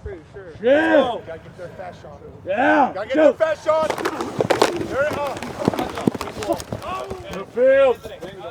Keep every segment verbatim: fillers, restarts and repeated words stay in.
Yeah. Gotta get their fast shot. Yeah. Gotta get their fast shot. There it is.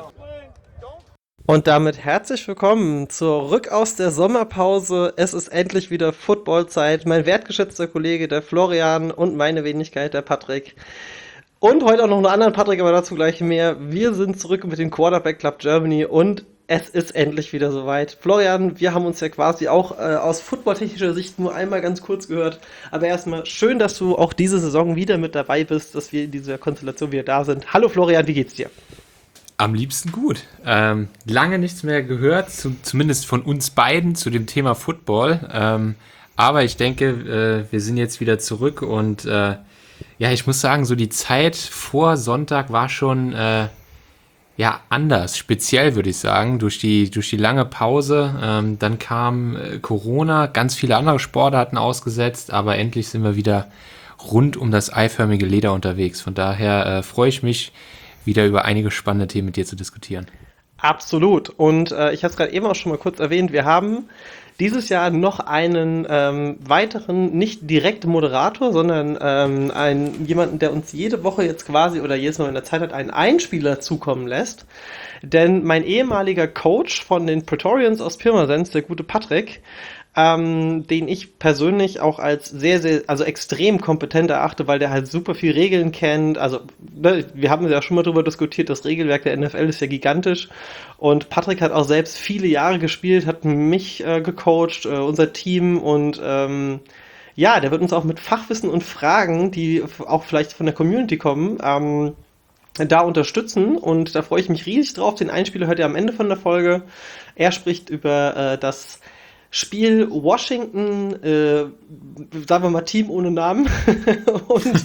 Und damit herzlich willkommen zurück aus der Sommerpause. Es ist endlich wieder Footballzeit. Mein wertgeschätzter Kollege, der Florian, und meine Wenigkeit, der Patrick. Und heute auch noch einen anderen Patrick, aber dazu gleich mehr. Wir sind zurück mit dem Quarterback Club Germany und es ist endlich wieder soweit. Florian, wir haben uns ja quasi auch äh, aus footballtechnischer Sicht nur einmal ganz kurz gehört. Aber erstmal schön, dass du auch diese Saison wieder mit dabei bist, dass wir in dieser Konstellation wieder da sind. Hallo Florian, wie geht's dir? Am liebsten gut. Ähm, lange nichts mehr gehört, zu, zumindest von uns beiden, zu dem Thema Football. Ähm, aber ich denke, äh, wir sind jetzt wieder zurück und äh, ja, ich muss sagen, so die Zeit vor Sonntag war schon äh, ja anders, speziell würde ich sagen, durch die, durch die lange Pause. Ähm, dann kam äh, Corona, ganz viele andere Sportarten ausgesetzt, aber endlich sind wir wieder rund um das eiförmige Leder unterwegs. Von daher äh, freue ich mich, wieder über einige spannende Themen mit dir zu diskutieren. Absolut. Und äh, ich habe es gerade eben auch schon mal kurz erwähnt, wir haben dieses Jahr noch einen ähm, weiteren, nicht direkt Moderator, sondern ähm, einen, jemanden, der uns jede Woche jetzt quasi oder jedes Mal in der Zeit hat, einen Einspieler zukommen lässt. Denn mein ehemaliger Coach von den Praetorians aus Pirmasens, der gute Patrick, ähm, den ich persönlich auch als sehr, sehr, also extrem kompetent erachte, weil der halt super viel Regeln kennt. Also, ne, wir haben ja schon mal drüber diskutiert, das Regelwerk der N F L ist ja gigantisch. Und Patrick hat auch selbst viele Jahre gespielt, hat mich äh, gecoacht, äh, unser Team und ähm, ja, der wird uns auch mit Fachwissen und Fragen, die auch vielleicht von der Community kommen, ähm, da unterstützen. Und da freue ich mich riesig drauf. Den Einspieler hört ihr am Ende von der Folge. Er spricht über äh, das Spiel Washington, äh, sagen wir mal Team ohne Namen, und,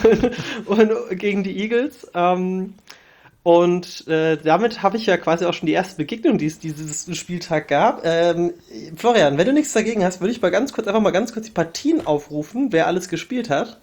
und gegen die Eagles. Ähm, und äh, damit habe ich ja quasi auch schon die erste Begegnung, die es dieses Spieltag gab. Ähm, Florian, wenn du nichts dagegen hast, würde ich mal ganz kurz einfach mal ganz kurz die Partien aufrufen, wer alles gespielt hat.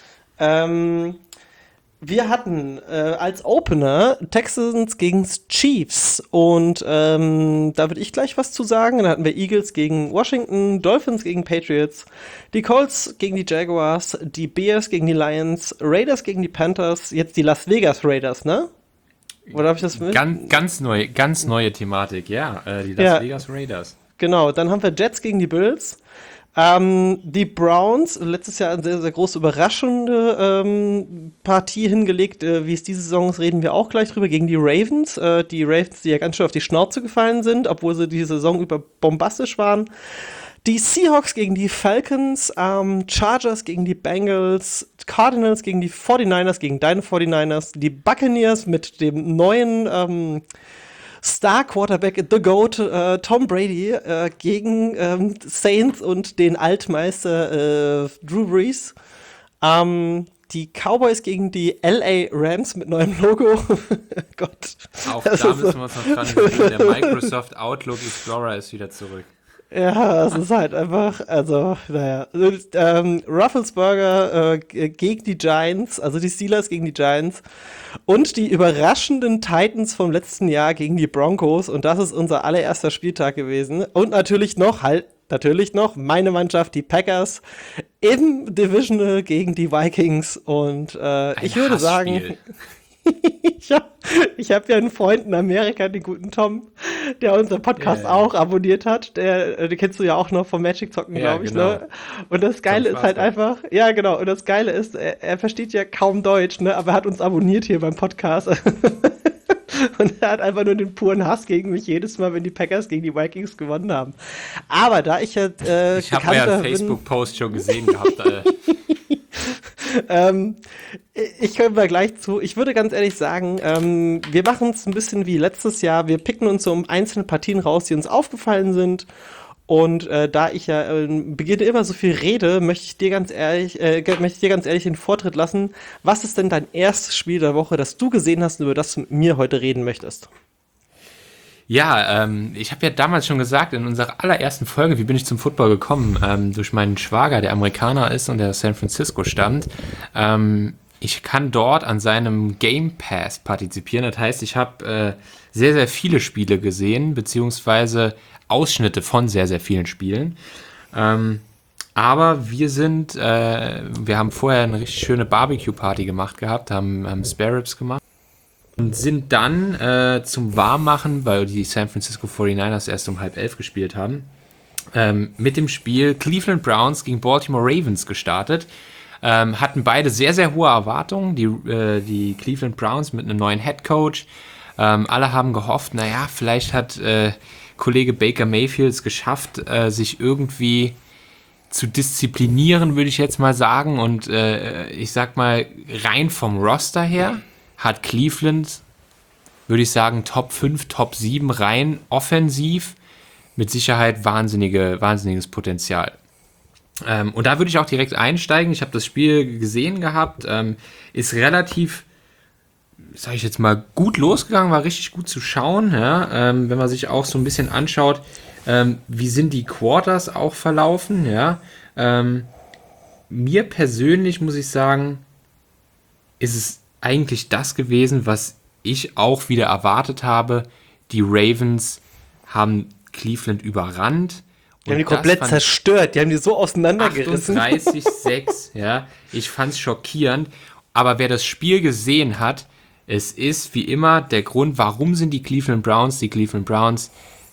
Ähm, Wir hatten äh, als Opener Texans gegen Chiefs und ähm, da würde ich gleich was zu sagen. Dann hatten wir Eagles gegen Washington, Dolphins gegen Patriots, die Colts gegen die Jaguars, die Bears gegen die Lions, Raiders gegen die Panthers, jetzt die Las Vegas Raiders, ne? Oder habe ich das mit? Ganz, ganz neue, ganz neue Thematik, ja, äh, die Las Ja. Vegas Raiders. Genau, dann haben wir Jets gegen die Bills. Ähm, die Browns, letztes Jahr eine sehr, sehr große überraschende ähm, Partie hingelegt, äh, wie es diese Saison ist, reden wir auch gleich drüber, gegen die Ravens. Äh, die Ravens, die ja ganz schön auf die Schnauze gefallen sind, obwohl sie die Saison über bombastisch waren. Die Seahawks gegen die Falcons, ähm, Chargers gegen die Bengals, Cardinals gegen die forty-niners, gegen deine forty-niners, die Buccaneers mit dem neuen ähm, Star-Quarterback, The GOAT, äh, Tom Brady, äh, gegen ähm, Saints und den Altmeister äh, Drew Brees. Ähm, die Cowboys gegen die L A Rams mit neuem Logo. Gott. Auch Das da ist müssen so- wir uns noch dran gewöhnen. Der Microsoft Outlook Explorer ist wieder zurück. Ja, es ist halt einfach, also, naja. Also, ähm, Rufflesburger äh, g- gegen die Giants, also die Steelers gegen die Giants und die überraschenden Titans vom letzten Jahr gegen die Broncos und das ist unser allererster Spieltag gewesen. Und natürlich noch, halt, natürlich noch meine Mannschaft, die Packers, im Divisional gegen die Vikings und äh, ich würde sagen, Hassspiel. ich habe ich hab ja einen Freund in Amerika, den guten Tom, der unseren Podcast Ja, ja. auch abonniert hat. Der, äh, den kennst du ja auch noch vom Magic Zocken, Ja, glaube ich, genau. ne? Und das Geile Tom ist halt Schwarzbach. einfach, ja genau, und das Geile ist, er, er versteht ja kaum Deutsch, ne? Aber er hat uns abonniert hier beim Podcast. Und er hat einfach nur den puren Hass gegen mich jedes Mal, wenn die Packers gegen die Vikings gewonnen haben. Aber da ich ja äh, Ich habe bekannter euren bin- Facebook-Post schon gesehen gehabt. Äh, ähm, ich komme da gleich zu. Ich würde ganz ehrlich sagen, ähm, wir machen es ein bisschen wie letztes Jahr. Wir picken uns so um einzelne Partien raus, die uns aufgefallen sind. Und äh, da ich ja äh, beginne immer so viel rede, möchte ich dir ganz ehrlich, äh, ge- möchte ich dir ganz ehrlich den Vortritt lassen. Was ist denn dein erstes Spiel der Woche, das du gesehen hast und über das du mit mir heute reden möchtest? Ja, ähm, ich habe ja damals schon gesagt, in unserer allerersten Folge, wie bin ich zum Football gekommen, ähm, durch meinen Schwager, der Amerikaner ist und der aus San Francisco stammt. Ähm, ich kann dort an seinem Game Pass partizipieren. Das heißt, ich habe äh, sehr, sehr viele Spiele gesehen, beziehungsweise Ausschnitte von sehr, sehr vielen Spielen. Ähm, Aber wir sind, äh, wir haben vorher eine richtig schöne Barbecue-Party gemacht gehabt, haben, haben Spare Ribs gemacht und sind dann äh, zum Warmmachen, weil die San Francisco forty-niners erst um halb elf gespielt haben, ähm, mit dem Spiel Cleveland Browns gegen Baltimore Ravens gestartet. Ähm, hatten beide sehr, sehr hohe Erwartungen. Die, äh, die Cleveland Browns mit einem neuen Head Coach. Ähm, alle haben gehofft, naja, vielleicht hat äh, Kollege Baker Mayfield es geschafft, äh, sich irgendwie zu disziplinieren, würde ich jetzt mal sagen. Und äh, ich sag mal, rein vom Roster her hat Cleveland, würde ich sagen, Top fünf, Top sieben rein offensiv. Mit Sicherheit wahnsinnige, wahnsinniges Potenzial. Ähm, und da würde ich auch direkt einsteigen. Ich habe das Spiel gesehen gehabt. Ähm, ist relativ, sage ich jetzt mal, gut losgegangen, war richtig gut zu schauen. Ja? Ähm, wenn man sich auch so ein bisschen anschaut, ähm, wie sind die Quarters auch verlaufen. Ja? Ähm, mir persönlich muss ich sagen, ist es eigentlich das gewesen, was ich auch wieder erwartet habe. Die Ravens haben Cleveland überrannt. Die haben die komplett zerstört, die haben die so auseinandergerissen. achtunddreißig sechs, ja. Ich fand's schockierend. Aber wer das Spiel gesehen hat, es ist wie immer der Grund, warum sind die Cleveland Browns die Cleveland Browns.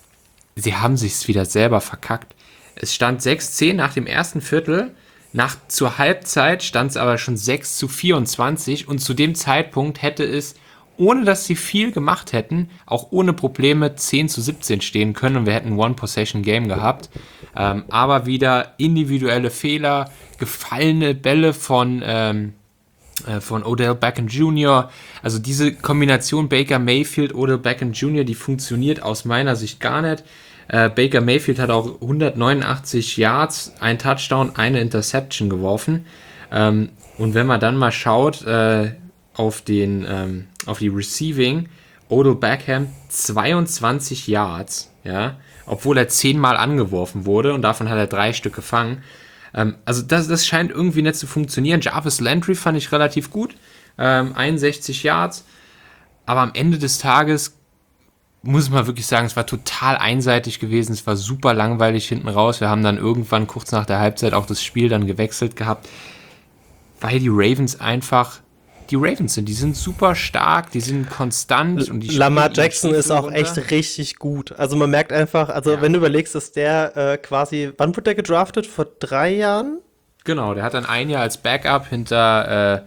Sie haben sich's wieder selber verkackt. Es stand sechs zehn nach dem ersten Viertel. Nach, zur Halbzeit stand es aber schon sechs zu vierundzwanzig und zu dem Zeitpunkt hätte es, ohne dass sie viel gemacht hätten, auch ohne Probleme zehn zu siebzehn stehen können und wir hätten ein One-Possession-Game gehabt. Ähm, aber wieder individuelle Fehler, gefallene Bälle von, ähm, äh, von Odell Beckham Junior Also diese Kombination Baker Mayfield, Odell Beckham Junior, die funktioniert aus meiner Sicht gar nicht. Äh, Baker Mayfield hat auch hundertneunundachtzig Yards, ein Touchdown, eine Interception geworfen. Ähm, und wenn man dann mal schaut äh, auf, den, ähm, auf die Receiving, Odell Beckham zweiundzwanzig Yards, ja, obwohl er zehnmal angeworfen wurde und davon hat er drei Stück gefangen. Ähm, also das, das scheint irgendwie nicht zu funktionieren. Jarvis Landry fand ich relativ gut, ähm, einundsechzig Yards. Aber am Ende des Tages muss man wirklich sagen, es war total einseitig gewesen, es war super langweilig hinten raus. Wir haben dann irgendwann kurz nach der Halbzeit auch das Spiel dann gewechselt gehabt, weil die Ravens einfach die Ravens sind. Die sind super stark, die sind konstant. Und die Lamar Jackson ist auch runter. Echt richtig gut. Also man merkt einfach, also ja. Wenn du überlegst, dass der äh, quasi, wann wurde der gedraftet? Vor drei Jahren? Genau, der hat dann ein Jahr als Backup hinter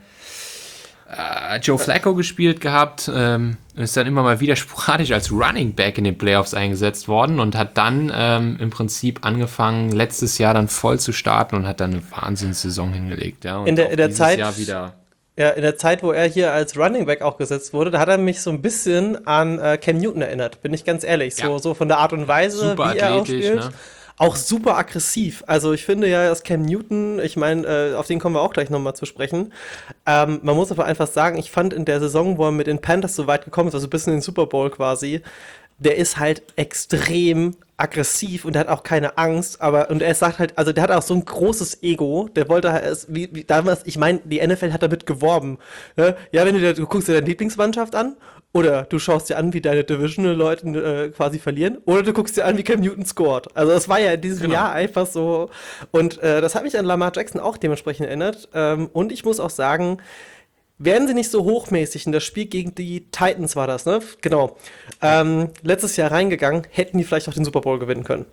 äh, äh, Joe Flacco gespielt gehabt, ähm, ist dann immer mal wieder sporadisch als Running Back in den Playoffs eingesetzt worden und hat dann ähm, im Prinzip angefangen, letztes Jahr dann voll zu starten und hat dann eine Wahnsinnssaison hingelegt. Ja, und in der, in der Zeit Jahr wieder Ja, in der Zeit, wo er hier als Running Back auch gesetzt wurde, da hat er mich so ein bisschen an äh, Cam Newton erinnert, bin ich ganz ehrlich. So, ja. so von der Art und Weise, super wie er auch spielt. Ne? Auch super aggressiv. Also ich finde ja, dass Cam Newton, ich meine, äh, auf den kommen wir auch gleich nochmal zu sprechen. Ähm, man muss aber einfach sagen, ich fand in der Saison, wo er mit den Panthers so weit gekommen ist, also bis in den Super Bowl quasi, der ist halt extrem aggressiv und der hat auch keine Angst, aber und er sagt halt, also der hat auch so ein großes Ego, der wollte halt, wie, wie damals, ich meine, die N F L hat damit geworben. Ne? Ja, wenn du dir, du guckst dir deine Lieblingsmannschaft an, oder du schaust dir an, wie deine Divisional-Leute äh, quasi verlieren, oder du guckst dir an, wie Cam Newton scored. Also das war ja in diesem genau. Jahr einfach so, und äh, das hat mich an Lamar Jackson auch dementsprechend erinnert, ähm, und ich muss auch sagen, wären sie nicht so hochmäßig in das Spiel gegen die Titans war das, ne? Genau. Ähm, letztes Jahr reingegangen, hätten die vielleicht auch den Super Bowl gewinnen können.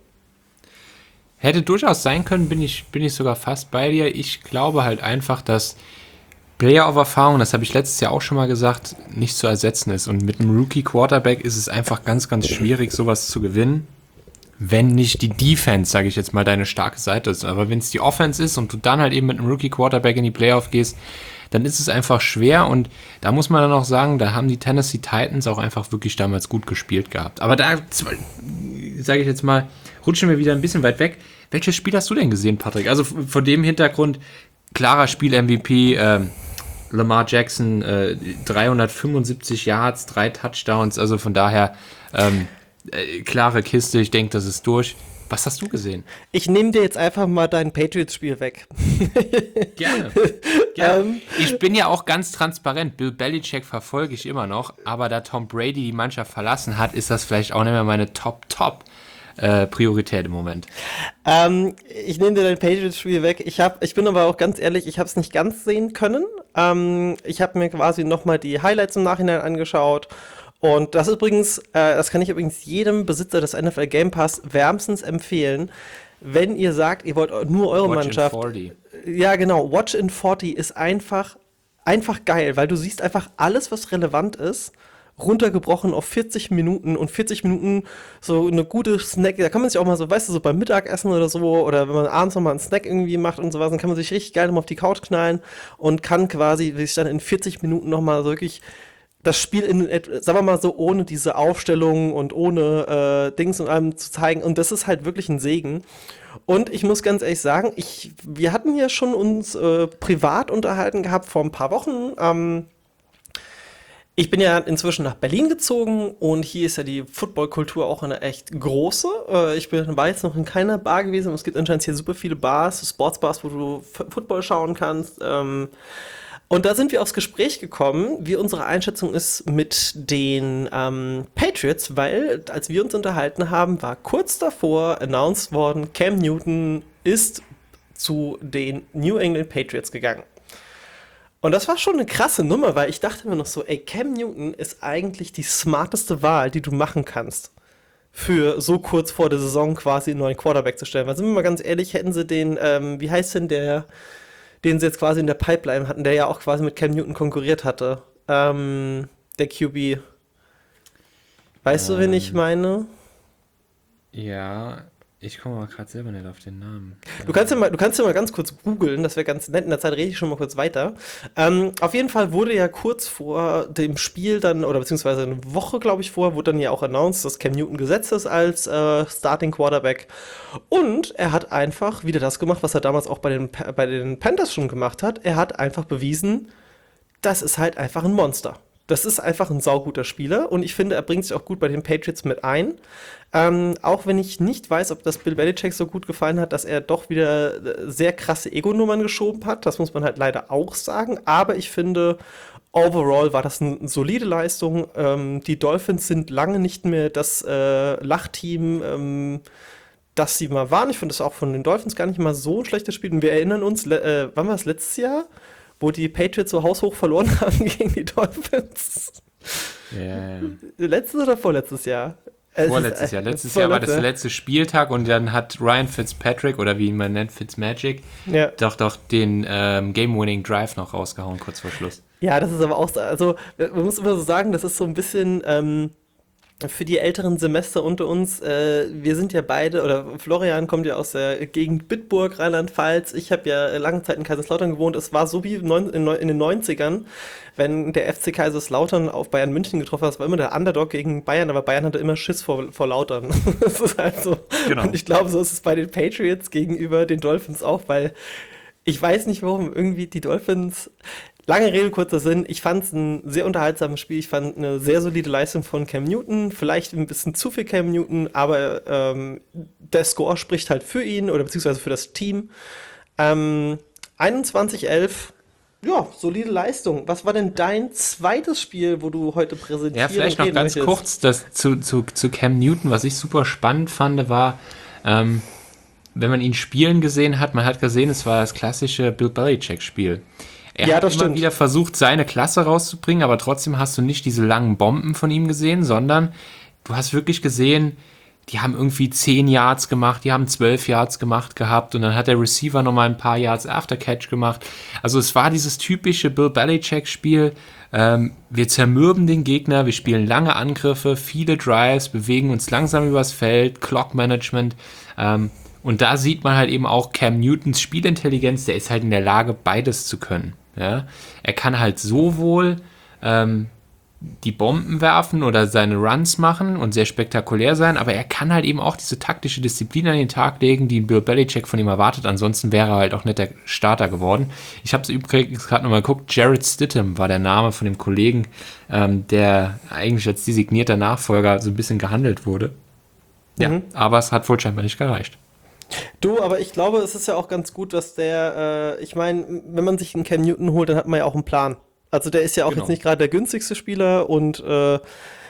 Hätte durchaus sein können, bin ich, bin ich sogar fast bei dir. Ich glaube halt einfach, dass Playoff-Erfahrung, das habe ich letztes Jahr auch schon mal gesagt, nicht zu ersetzen ist. Und mit einem Rookie-Quarterback ist es einfach ganz, ganz schwierig, sowas zu gewinnen, wenn nicht die Defense, sage ich jetzt mal, deine starke Seite ist. Aber wenn es die Offense ist und du dann halt eben mit einem Rookie-Quarterback in die Playoff gehst, dann ist es einfach schwer und da muss man dann auch sagen, da haben die Tennessee Titans auch einfach wirklich damals gut gespielt gehabt. Aber da, sage ich jetzt mal, rutschen wir wieder ein bisschen weit weg. Welches Spiel hast du denn gesehen, Patrick? Also vor dem Hintergrund, klarer Spiel-M V P, ähm, Lamar Jackson, äh, dreihundertfünfundsiebzig Yards, drei Touchdowns, also von daher ähm, äh, klare Kiste, ich denke, das ist durch. Was hast du gesehen? Ich nehme dir jetzt einfach mal dein Patriots-Spiel weg. Gerne. Gerne. Ähm, ich bin ja auch ganz transparent. Bill Belichick verfolge ich immer noch, aber da Tom Brady die Mannschaft verlassen hat, ist das vielleicht auch nicht mehr meine Top-Top äh, Priorität im Moment. Ähm, ich nehme dir dein Patriots-Spiel weg. Ich, hab, ich bin aber auch ganz ehrlich, ich habe es nicht ganz sehen können. Ähm, ich habe mir quasi nochmal die Highlights im Nachhinein angeschaut. Und das übrigens, äh, das kann ich übrigens jedem Besitzer des N F L Game Pass wärmstens empfehlen. Wenn ihr sagt, ihr wollt nur eure Watch in Mannschaft. vierzig. Ja, genau. Watch in vierzig ist einfach, einfach geil, weil du siehst einfach alles, was relevant ist, runtergebrochen auf vierzig Minuten und vierzig Minuten so eine gute Snack. Da kann man sich auch mal so, weißt du, so beim Mittagessen oder so oder wenn man abends nochmal einen Snack irgendwie macht und sowas, dann kann man sich richtig geil nochmal auf die Couch knallen und kann quasi sich dann in vierzig Minuten nochmal so wirklich das Spiel in, sagen wir mal so, ohne diese Aufstellung und ohne äh, Dings und allem zu zeigen. Und das ist halt wirklich ein Segen. Und ich muss ganz ehrlich sagen, ich, wir hatten ja schon uns äh, privat unterhalten gehabt vor ein paar Wochen. Ähm, ich bin ja inzwischen nach Berlin gezogen und hier ist ja die Footballkultur auch eine echt große. Äh, ich bin, war jetzt noch in keiner Bar gewesen, aber es gibt anscheinend hier super viele Bars, Sportsbars, wo du F- Football schauen kannst. Ähm, Und da sind wir aufs Gespräch gekommen, wie unsere Einschätzung ist mit den ähm, Patriots, weil als wir uns unterhalten haben, war kurz davor announced worden, Cam Newton ist zu den New England Patriots gegangen. Und das war schon eine krasse Nummer, weil ich dachte mir noch so, ey, Cam Newton ist eigentlich die smarteste Wahl, die du machen kannst, für so kurz vor der Saison quasi einen neuen Quarterback zu stellen. Weil sind wir mal ganz ehrlich, hätten sie den, ähm, wie heißt denn der, den sie jetzt quasi in der Pipeline hatten, der ja auch quasi mit Cam Newton konkurriert hatte. Ähm, der Q B. Weißt du, wen ich Ähm, meine? Ja, ich komme aber gerade selber nicht auf den Namen. Du kannst ja mal, du kannst ja mal ganz kurz googeln, das wäre ganz nett. In der Zeit rede ich schon mal kurz weiter. Ähm, auf jeden Fall wurde ja kurz vor dem Spiel dann, oder beziehungsweise eine Woche, glaube ich, vorher, wurde dann ja auch announced, dass Cam Newton gesetzt ist als äh, Starting Quarterback. Und er hat einfach wieder das gemacht, was er damals auch bei den, Pa- bei den Panthers schon gemacht hat. Er hat einfach bewiesen, das ist halt einfach ein Monster. Das ist einfach ein sauguter Spieler und ich finde, er bringt sich auch gut bei den Patriots mit ein. Ähm, auch wenn ich nicht weiß, ob das Bill Belichick so gut gefallen hat, dass er doch wieder äh, sehr krasse Ego-Nummern geschoben hat. Das muss man halt leider auch sagen. Aber ich finde, overall war das eine solide Leistung. Ähm, die Dolphins sind lange nicht mehr das äh, Lachteam, ähm, das sie mal waren. Ich finde das auch von den Dolphins gar nicht mal so ein schlechtes Spiel. Und wir erinnern uns, le- äh, wann war es letztes Jahr? Wo die Patriots so haushoch verloren haben gegen die Dolphins. Ja, ja. Letztes oder vorletztes Jahr? Es Vorletztes ist, Jahr. äh, Letztes Jahr war das der vorletztes- letzte Spieltag und dann hat Ryan Fitzpatrick oder wie ihn man nennt, Fitzmagic, Ja. doch doch den ähm, Game-Winning Drive noch rausgehauen, kurz vor Schluss. Ja, das ist aber auch so, also man muss immer so sagen, das ist so ein bisschen ähm, für die älteren Semester unter uns, äh, wir sind ja beide, oder Florian kommt ja aus der Gegend Bitburg, Rheinland-Pfalz, ich habe ja lange Zeit in Kaiserslautern gewohnt, es war so wie neun, in, neun- in den Neunzigern, wenn der F C Kaiserslautern auf Bayern München getroffen hat, das war immer der Underdog gegen Bayern, aber Bayern hatte immer Schiss vor, vor Lautern. Das ist halt so. Genau. Und ich glaube, so ist es bei den Patriots gegenüber den Dolphins auch, weil ich weiß nicht, warum irgendwie die Dolphins. Lange Rede, kurzer Sinn. Ich fand es ein sehr unterhaltsames Spiel. Ich fand eine sehr solide Leistung von Cam Newton. Vielleicht ein bisschen zu viel Cam Newton, aber ähm, der Score spricht halt für ihn oder beziehungsweise für das Team. Ähm, einundzwanzig elf, ja, solide Leistung. Was war denn dein zweites Spiel, wo du heute präsentieren Ja, vielleicht noch reden ganz möchtest? kurz das zu, zu, zu Cam Newton, was ich super spannend fand, war, ähm, wenn man ihn spielen gesehen hat, man hat gesehen, es war das klassische Bill Belichick-Spiel. Er Ja, hat das immer stimmt. wieder versucht, seine Klasse rauszubringen, aber trotzdem hast du nicht diese langen Bomben von ihm gesehen, sondern du hast wirklich gesehen, die haben irgendwie zehn Yards gemacht, die haben zwölf Yards gemacht gehabt und dann hat der Receiver nochmal ein paar Yards Aftercatch gemacht. Also es war dieses typische Bill Belichick-Spiel. Ähm, wir zermürben den Gegner, wir spielen lange Angriffe, viele Drives, bewegen uns langsam übers Feld, Clock-Management. Ähm, und da sieht man halt eben auch Cam Newtons Spielintelligenz, der ist halt in der Lage, beides zu können. Ja? Er kann halt sowohl ähm, die Bomben werfen oder seine Runs machen und sehr spektakulär sein, aber er kann halt eben auch diese taktische Disziplin an den Tag legen, die Bill Belichick von ihm erwartet. Ansonsten wäre er halt auch nicht der Starter geworden. Ich habe es übrigens gerade nochmal geguckt, Jared Stidham war der Name von dem Kollegen, ähm, der eigentlich als designierter Nachfolger so ein bisschen gehandelt wurde. Ja, Mhm. aber es hat wohl scheinbar nicht gereicht. Du, aber ich glaube, es ist ja auch ganz gut, dass der, äh, ich meine, wenn man sich einen Cam Newton holt, dann hat man ja auch einen Plan. Also der ist ja auch Genau. jetzt nicht gerade der günstigste Spieler und äh,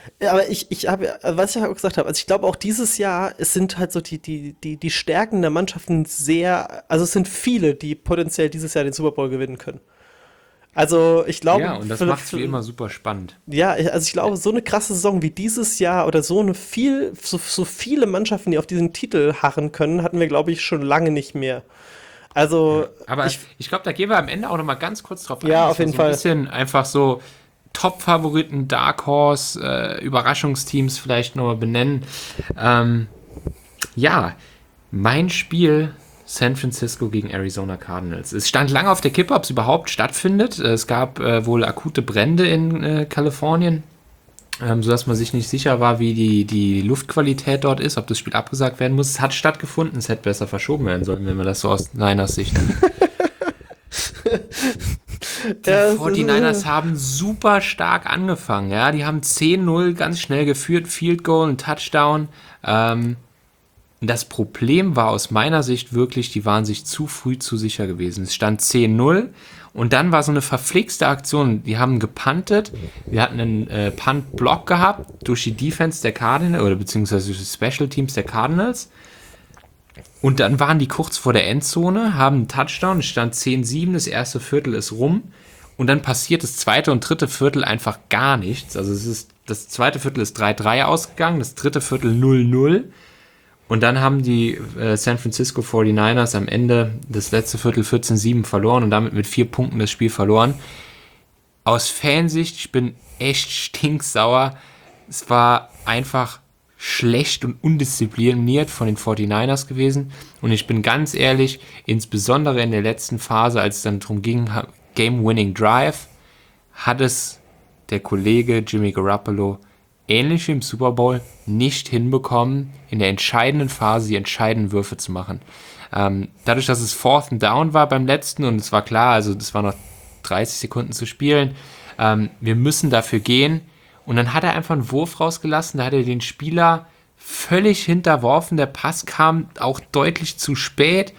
Ja, aber ich, ich habe, was ich auch gesagt habe, also ich glaube auch dieses Jahr, es sind halt so die, die, die, die Stärken der Mannschaften sehr, also es sind viele, die potenziell dieses Jahr den Super Bowl gewinnen können. Also ich Ja, glaube, und das für, macht es wie für, immer super spannend. ja, also ich glaube, so eine krasse Saison wie dieses Jahr oder so eine viel, so, so viele Mannschaften, die auf diesen Titel harren können, hatten wir, glaube ich, schon lange nicht mehr. Also Aber ich, ich glaube, da gehen wir am Ende auch noch mal ganz kurz drauf ein, ja, dass auf wir jeden so ein Fall. bisschen einfach so Top-Favoriten, Dark Horse, äh, Überraschungsteams vielleicht noch mal benennen. Ähm, ja, mein Spiel San Francisco gegen Arizona Cardinals. Es stand lange auf der Kippe, ob es überhaupt stattfindet. Es gab äh, wohl akute Brände in äh, Kalifornien, ähm, sodass man sich nicht sicher war, wie die, die Luftqualität dort ist, ob das Spiel abgesagt werden muss. Es hat stattgefunden, es hätte besser verschoben werden sollen, wenn man das so aus Niners Sicht sieht. Die Ja, es forty-niners ist, haben super stark angefangen, ja. Die haben zehn null ganz schnell geführt, Field Goal, ein Touchdown. Ähm, das Problem war aus meiner Sicht wirklich, die waren sich zu früh zu sicher gewesen. Es stand zehn null und dann war so eine verflixte Aktion. Die haben gepuntet. Wir hatten einen äh, Punt-Block gehabt durch die Defense der Cardinals oder beziehungsweise durch die Special Teams der Cardinals. Und dann waren die kurz vor der Endzone, haben einen Touchdown, es stand zehn sieben, das erste Viertel ist rum und dann passiert das zweite und dritte Viertel einfach gar nichts. Also es ist, das zweite Viertel ist drei drei ausgegangen, das dritte Viertel null null und dann haben die äh, San Francisco forty-niners am Ende das letzte Viertel vierzehn sieben verloren und damit mit vier Punkten das Spiel verloren. Aus Fansicht, ich bin echt stinksauer. Es war einfach schlecht und undiszipliniert von den forty-niners gewesen. Und ich bin ganz ehrlich, insbesondere in der letzten Phase, als es dann darum ging, Game-Winning Drive, hat es der Kollege Jimmy Garoppolo ähnlich wie im Super Bowl nicht hinbekommen, in der entscheidenden Phase die entscheidenden Würfe zu machen. Ähm, dadurch, dass es Fourth and Down war beim letzten und es war klar, also das war noch dreißig Sekunden zu spielen, ähm, wir müssen dafür gehen. Und dann hat er einfach einen Wurf rausgelassen, da hat er den Spieler völlig hinterworfen, der Pass kam auch deutlich zu spät.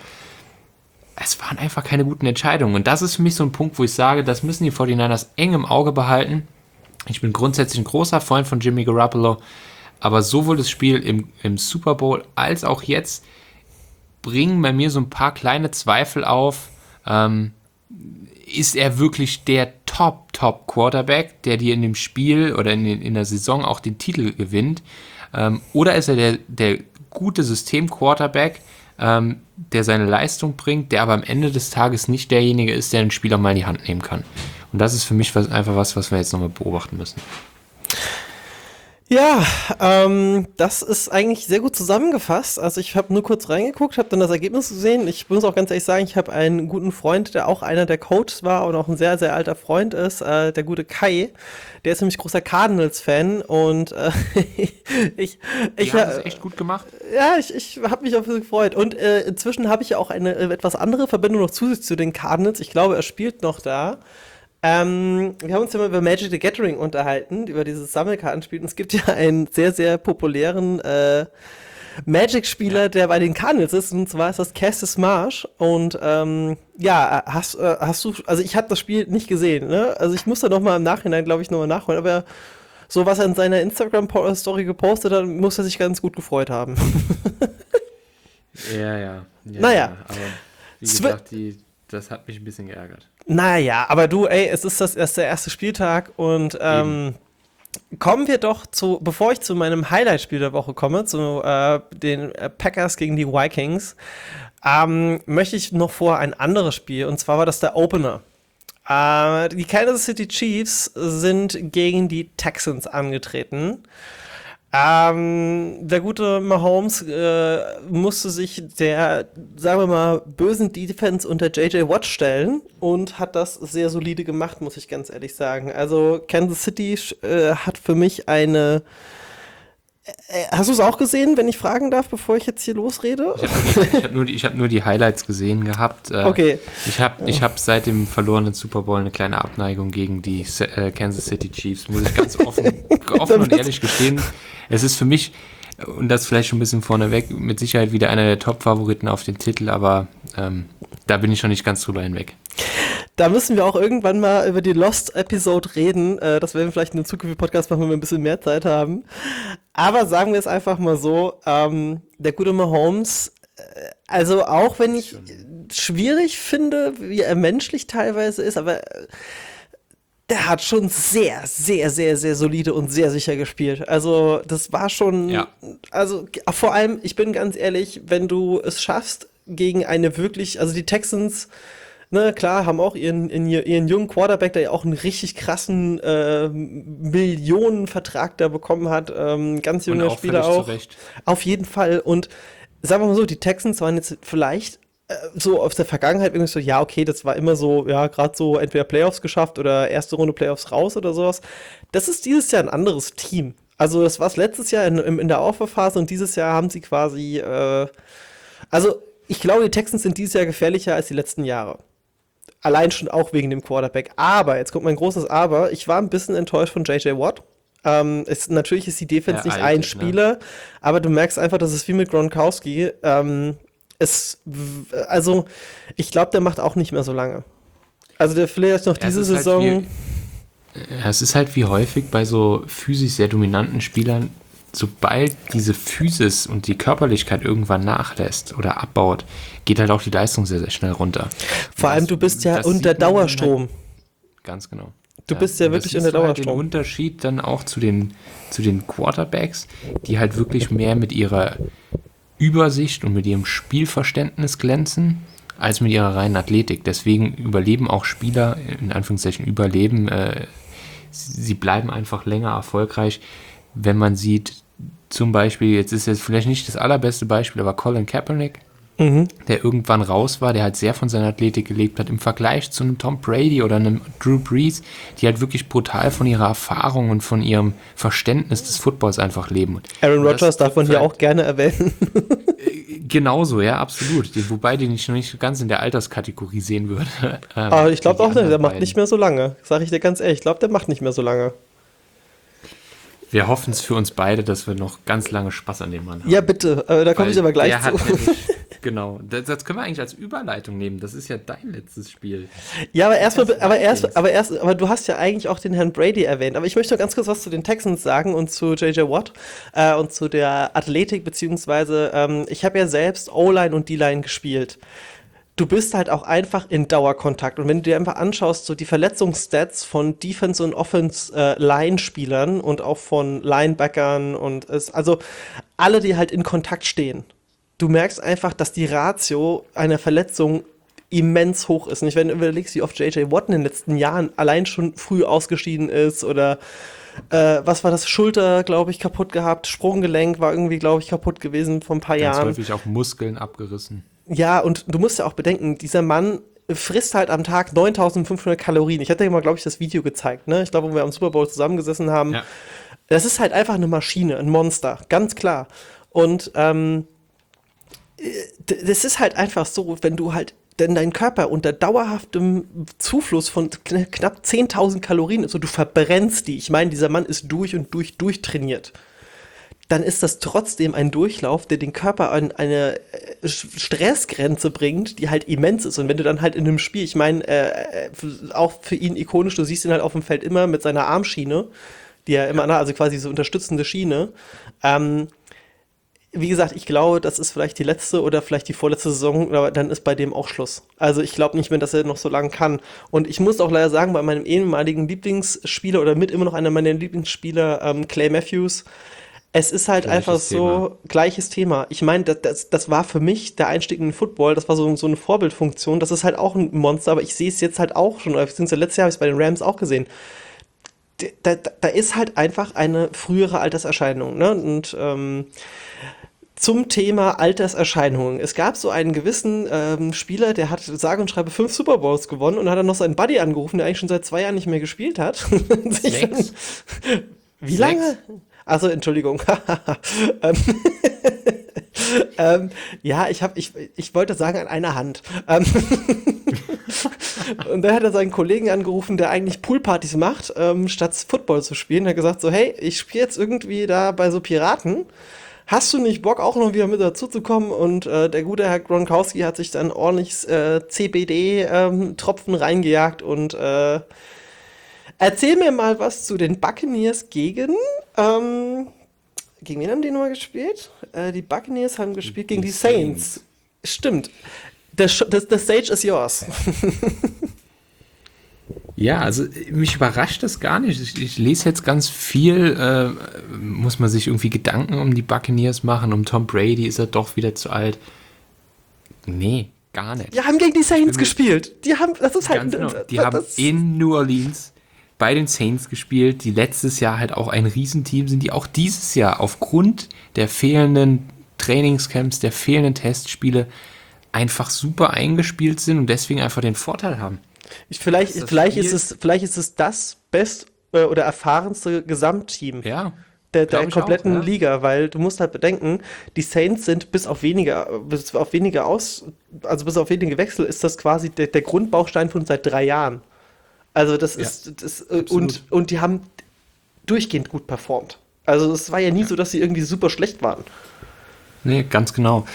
Es waren einfach keine guten Entscheidungen. Und das ist für mich so ein Punkt, wo ich sage, das müssen die forty-niners eng im Auge behalten. Ich bin grundsätzlich ein großer Freund von Jimmy Garoppolo, aber sowohl das Spiel im, im Super Bowl als auch jetzt bringen bei mir so ein paar kleine Zweifel auf. Ähm, ist er wirklich der Top-Top-Quarterback, der dir in dem Spiel oder in, in der Saison auch den Titel gewinnt? Ähm, oder ist er der, der gute System-Quarterback, ähm, der seine Leistung bringt, der aber am Ende des Tages nicht derjenige ist, der den Spieler mal in die Hand nehmen kann? Und das ist für mich was, einfach was, was wir jetzt nochmal beobachten müssen. ja, ähm, das ist eigentlich sehr gut zusammengefasst. Also ich habe nur kurz reingeguckt, habe dann das Ergebnis gesehen. Ich muss auch ganz ehrlich sagen, ich habe einen guten Freund, der auch einer der Coaches war und auch ein sehr, sehr alter Freund ist, äh, der gute Kai. Der ist nämlich großer Cardinals-Fan und äh, ich, ich, Die haben äh, es echt gut gemacht. ja, ich, ich habe mich auf ihn gefreut. Und äh, inzwischen habe ich ja auch eine äh, etwas andere Verbindung noch zusätzlich zu den Cardinals. Ich glaube, er spielt noch da. Ähm, wir haben uns ja mal über Magic the Gathering unterhalten, über dieses Sammelkartenspiel. Und es gibt ja einen sehr, sehr populären äh, Magic-Spieler, der bei den Cardinals ist. Und zwar ist das Cassis Marsh. Und ähm, ja, hast, äh, hast du, also ich habe das Spiel nicht gesehen, ne? Also ich muss da nochmal im Nachhinein, glaube ich, nochmal nachholen. Aber so was er in seiner Instagram-Story gepostet hat, muss er sich ganz gut gefreut haben. Ja, ja. ja Naja. Ja, aber wie Zwi- gesagt, die, das hat mich ein bisschen geärgert. Naja, aber du, ey, es ist das erst der erste Spieltag und ähm, kommen wir doch zu, bevor ich zu meinem Highlight-Spiel der Woche komme, zu äh, den äh, Packers gegen die Vikings, ähm, möchte ich noch vor ein anderes Spiel, und zwar war das der Opener. Äh, die Kansas City Chiefs sind gegen die Texans angetreten. Ähm, der gute Mahomes äh, musste sich der, sagen wir mal, bösen Defense unter J J Watt stellen und hat das sehr solide gemacht, muss ich ganz ehrlich sagen. Also Kansas City äh, hat für mich eine. Äh, hast du es auch gesehen, wenn ich fragen darf, bevor ich jetzt hier losrede? Ich habe ich hab nur, die- ich hab nur die Highlights gesehen gehabt. Äh, Okay. Ich habe ich hab seit dem verlorenen Super Bowl eine kleine Abneigung gegen die äh, Kansas City Chiefs, muss ich ganz offen, offen und ehrlich gestehen. Es ist für mich, und das vielleicht schon ein bisschen vorneweg, mit Sicherheit wieder einer der Top-Favoriten auf den Titel, aber ähm, da bin ich schon nicht ganz drüber hinweg. Da müssen wir auch irgendwann mal über die Lost-Episode reden. Äh, das werden wir vielleicht in einem zukünftigen Podcast machen, wenn wir ein bisschen mehr Zeit haben. Aber sagen wir es einfach mal so, ähm, der gute Mahomes, äh, also auch wenn ich schwierig finde, wie er menschlich teilweise ist, aber äh, der hat schon sehr, sehr, sehr, sehr solide und sehr sicher gespielt. Also das war schon, Ja. also g- vor allem, ich bin ganz ehrlich, wenn du es schaffst, gegen eine wirklich, also die Texans, ne, klar, haben auch ihren, ihren, ihren jungen Quarterback, der ja auch einen richtig krassen äh, Millionenvertrag da bekommen hat, ähm, ganz Und junger auch Spieler völlig auch. zu Recht. Auf jeden Fall. Und sagen wir mal so, die Texans waren jetzt vielleicht äh, so aus der Vergangenheit irgendwie so, ja, okay, das war immer so, ja, gerade so entweder Playoffs geschafft oder erste Runde Playoffs raus oder sowas. Das ist dieses Jahr ein anderes Team. Also das war es letztes Jahr in, in in der Aufwärmphase und dieses Jahr haben sie quasi, äh, also ich glaube, die Texans sind dieses Jahr gefährlicher als die letzten Jahre. Allein schon auch wegen dem Quarterback. Aber, jetzt kommt mein großes Aber, ich war ein bisschen enttäuscht von J J Watt. Ähm, es, natürlich ist die Defense Der nicht alte, ein ne? Spieler, aber du merkst einfach, dass es wie mit Gronkowski. Ähm, es, w- also, ich glaube, der macht auch nicht mehr so lange. Also, der vielleicht noch Ja, es diese ist halt Saison. wie- Ja, es ist halt wie häufig bei so physisch sehr dominanten Spielern, sobald diese Physis und die Körperlichkeit irgendwann nachlässt oder abbaut, geht halt auch die Leistung sehr, sehr schnell runter. Vor allem, Das- du bist ja das unter sieht man Dauerstrom. Halt, ganz genau. Du bist ja und das wirklich siehst unter du halt den Dauerstrom. Unterschied dann auch zu den, zu den Quarterbacks, die halt wirklich mehr mit ihrer Übersicht und mit ihrem Spielverständnis glänzen, als mit ihrer reinen Athletik. Deswegen überleben auch Spieler, in Anführungszeichen überleben, äh, sie bleiben einfach länger erfolgreich, wenn man sieht, zum Beispiel, jetzt ist jetzt vielleicht nicht das allerbeste Beispiel, aber Colin Kaepernick, Mhm. der irgendwann raus war, der halt sehr von seiner Athletik gelebt hat, im Vergleich zu einem Tom Brady oder einem Drew Brees, die halt wirklich brutal von ihrer Erfahrung und von ihrem Verständnis des Footballs einfach leben. Aaron Und das Rodgers darf man hier trifft auch gerne erwähnen. halt genauso, ja, absolut. Die- Wobei den ich noch nicht ganz in der Alterskategorie sehen würde. Ähm, Aber ich glaube wie die auch, der, der anderen macht beiden. nicht mehr so lange. Sag ich dir ganz ehrlich, ich glaube, der macht nicht mehr so lange. Wir hoffen es für uns beide, dass wir noch ganz lange Spaß an dem Mann haben. Ja, bitte, äh, da komme Weil ich aber gleich der zu. hat nämlich, genau, das, das können wir eigentlich als Überleitung nehmen. Das ist ja dein letztes Spiel. Ja, aber erstmal, Das aber ist erst, Vikings. aber erst, aber du hast ja eigentlich auch den Herrn Brady erwähnt. Aber ich möchte noch ganz kurz was zu den Texans sagen und zu J J Watt äh, und zu der Athletik, beziehungsweise ähm, ich habe ja selbst O-Line und D-Line gespielt. Du bist halt auch einfach in Dauerkontakt. Und wenn du dir einfach anschaust, so die Verletzungsstats von Defense- und Offense-Line-Spielern und auch von Linebackern und es, also alle, die halt in Kontakt stehen, du merkst einfach, dass die Ratio einer Verletzung immens hoch ist. Und ich, wenn du überlegst, wie oft J J Watt in den letzten Jahren allein schon früh ausgeschieden ist oder äh, was war das, Schulter, glaube ich, kaputt gehabt, Sprunggelenk war irgendwie, glaube ich, kaputt gewesen vor ein paar Ganz Jahren. häufig auch Muskeln abgerissen. Ja, und du musst ja auch bedenken, dieser Mann frisst halt am Tag neuntausendfünfhundert Kalorien. Ich hatte dir mal, glaube ich, das Video gezeigt, ne? Ich glaube, wo wir am Super Bowl zusammengesessen haben. Ja. Das ist halt einfach eine Maschine, ein Monster, ganz klar. Und ähm, d- das ist halt einfach so, wenn du halt, denn dein Körper unter dauerhaftem Zufluss von kn knapp zehntausend Kalorien ist und du verbrennst die. Ich meine, dieser Mann ist durch und durch durchtrainiert. Dann ist das trotzdem ein Durchlauf, der den Körper an eine äh, Sch- Stressgrenze bringt, die halt immens ist. Und wenn du dann halt in einem Spiel, ich meine, äh, f- auch für ihn ikonisch, du siehst ihn halt auf dem Feld immer mit seiner Armschiene, die er immer, na, also quasi so unterstützende Schiene. Ähm, wie gesagt, ich glaube, das ist vielleicht die letzte oder vielleicht die vorletzte Saison, aber dann ist bei dem auch Schluss. Also ich glaube nicht mehr, dass er noch so lange kann. Und ich muss auch leider sagen, bei meinem ehemaligen Lieblingsspieler oder mit immer noch einer meiner Lieblingsspieler, ähm, Clay Matthews, es ist halt Gleiches einfach so, Thema. gleiches Thema. Ich meine, das, das, das war für mich der Einstieg in den Football, das war so, so eine Vorbildfunktion, das ist halt auch ein Monster, aber ich sehe es jetzt halt auch schon, oder beziehungsweise letztes Jahr habe ich es bei den Rams auch gesehen. Da, da, da ist halt einfach eine frühere Alterserscheinung, ne? Und ähm, zum Thema Alterserscheinungen. Es gab so einen gewissen ähm, Spieler, der hat sage und schreibe fünf Super Bowls gewonnen und hat dann noch seinen Buddy angerufen, der eigentlich schon seit zwei Jahren nicht mehr gespielt hat. Sich dann- Sechs. Wie Sechs. lange? Also Entschuldigung. ähm, ähm, ja, ich habe, ich, ich wollte sagen an einer Hand. Ähm, und dann hat er seinen Kollegen angerufen, der eigentlich Poolpartys macht, ähm, statt Football zu spielen. Er hat gesagt so, hey, ich spiele jetzt irgendwie da bei so Piraten. Hast du nicht Bock, auch noch wieder mit dazu zu kommen? Und äh, der gute Herr Gronkowski hat sich dann ordentlich äh, C B D-Tropfen reingejagt. Und äh, erzähl mir mal was zu den Buccaneers gegen. Ähm, gegen wen haben die nochmal gespielt? Äh, die Buccaneers haben gespielt gegen die, die Saints. Saints. Stimmt. The, the, the stage is yours. Ja, also mich überrascht das gar nicht. Ich, ich lese jetzt ganz viel, äh, muss man sich irgendwie Gedanken um die Buccaneers machen, um Tom Brady, ist er doch wieder zu alt? Nee, gar nicht. Die haben gegen die Saints gespielt. Die haben, das ist halt... Genau, die haben in New Orleans bei den Saints gespielt, die letztes Jahr halt auch ein Riesenteam sind, die auch dieses Jahr aufgrund der fehlenden Trainingscamps, der fehlenden Testspiele einfach super eingespielt sind und deswegen einfach den Vorteil haben. Ich, vielleicht, vielleicht, ist es, vielleicht ist es das best- äh, oder erfahrenste Gesamtteam ja, der, der kompletten auch, ja. Liga, weil du musst halt bedenken, die Saints sind bis auf wenige, bis auf wenige aus, also bis auf wenige Wechsel ist das quasi der, der Grundbaustein von seit drei Jahren. Also das ist, ja, das, und, und die haben durchgehend gut performt. Also es war ja nie ja. so, dass sie irgendwie super schlecht waren. Nee, ganz genau.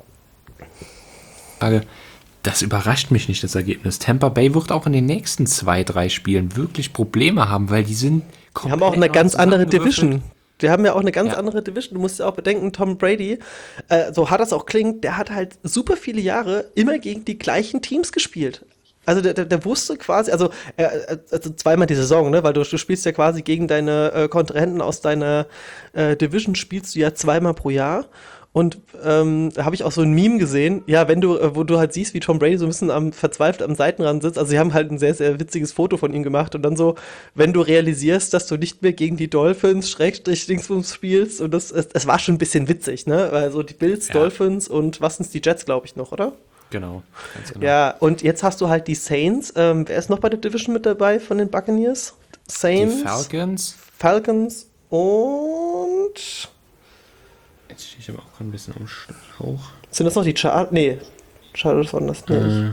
Das überrascht mich nicht, das Ergebnis. Tampa Bay wird auch in den nächsten zwei, drei Spielen wirklich Probleme haben, weil die sind komplett. Die haben auch eine ganz andere Division. Wir haben ja auch eine ganz ja. andere Division. Du musst ja auch bedenken, Tom Brady, äh, so hart das auch klingt, der hat halt super viele Jahre immer gegen die gleichen Teams gespielt. Also der, der, der wusste quasi, also, äh, also zweimal die Saison, ne, weil du, du spielst ja quasi gegen deine äh, Kontrahenten aus deiner äh, Division, spielst du ja zweimal pro Jahr. Und ähm, da habe ich auch so ein Meme gesehen, ja, wenn du, äh, wo du halt siehst, wie Tom Brady so ein bisschen am, verzweifelt am Seitenrand sitzt. Also sie haben halt ein sehr, sehr witziges Foto von ihm gemacht und dann so, wenn du realisierst, dass du nicht mehr gegen die Dolphins Schrägstrich Dingsbums spielst und das, es, es war schon ein bisschen witzig, ne? Also die Bills, ja. Dolphins und was sind's, die Jets, glaube ich noch, oder? Genau, ganz genau. Ja, und jetzt hast du halt die Saints. Ähm, wer ist noch bei der Division mit dabei von den Buccaneers? Saints. Die Falcons. Falcons und... Jetzt stehe ich aber auch ein bisschen am Schlauch. Sind das noch die Chargers? Nee, Chargers waren das nicht. Äh,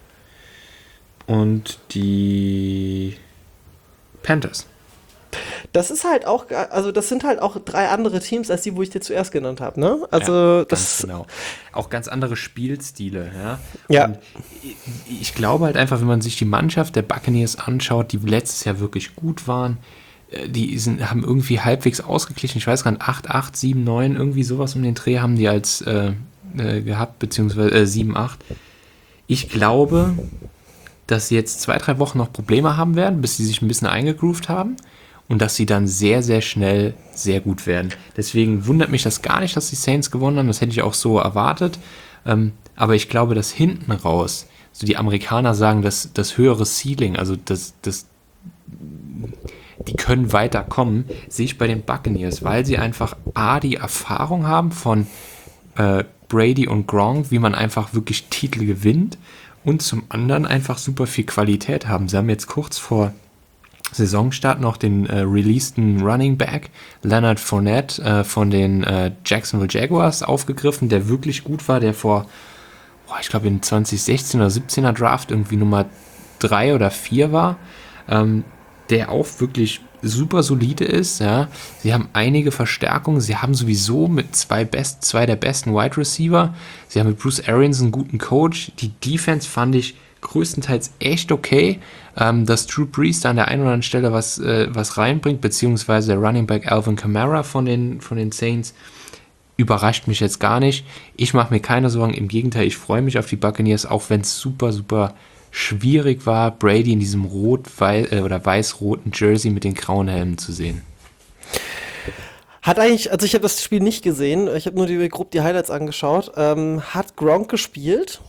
und die Panthers. Das ist halt auch, also das sind halt auch drei andere Teams als die, wo ich dir zuerst genannt habe, ne? Also ja, das ganz genau. Auch ganz andere Spielstile, ja. Ja. Und ich, ich glaube halt einfach, wenn man sich die Mannschaft der Buccaneers anschaut, die letztes Jahr wirklich gut waren, die sind, haben irgendwie halbwegs ausgeglichen. Ich weiß gar nicht, acht, acht, sieben, neun, irgendwie sowas um den Dreh haben die als äh, äh, gehabt, beziehungsweise äh, sieben, acht. Ich glaube, dass sie jetzt zwei, drei Wochen noch Probleme haben werden, bis sie sich ein bisschen eingegroovt haben. Und dass sie dann sehr, sehr schnell sehr gut werden. Deswegen wundert mich das gar nicht, dass die Saints gewonnen haben. Das hätte ich auch so erwartet. Ähm, aber ich glaube, dass hinten raus, so die Amerikaner sagen, dass das höhere Ceiling, also das, das, die können weiterkommen, sehe ich bei den Buccaneers, weil sie einfach A, die Erfahrung haben von äh, Brady und Gronk, wie man einfach wirklich Titel gewinnt und zum anderen einfach super viel Qualität haben. Sie haben jetzt kurz vor Saisonstart noch den äh, releaseden Running Back Leonard Fournette äh, von den äh, Jacksonville Jaguars aufgegriffen, der wirklich gut war, der vor, boah, ich glaube in zwanzig sechzehn oder siebzehner Draft irgendwie Nummer drei oder vier war, ähm, der auch wirklich super solide ist. Ja. Sie haben einige Verstärkungen, sie haben sowieso mit zwei, Best, zwei der besten Wide Receiver, sie haben mit Bruce Arians einen guten Coach, die Defense fand ich größtenteils echt okay, ähm, dass Drew Brees da an der einen oder anderen Stelle was, äh, was reinbringt, beziehungsweise der Running Back Alvin Kamara von den, von den Saints überrascht mich jetzt gar nicht. Ich mache mir keine Sorgen, im Gegenteil, ich freue mich auf die Buccaneers, auch wenn es super, super schwierig war, Brady in diesem rot -weiß, äh, oder weiß-roten Jersey mit den grauen Helmen zu sehen. Hat eigentlich, also ich habe das Spiel nicht gesehen, ich habe nur die, grob die Highlights angeschaut. Ähm, hat Gronk gespielt?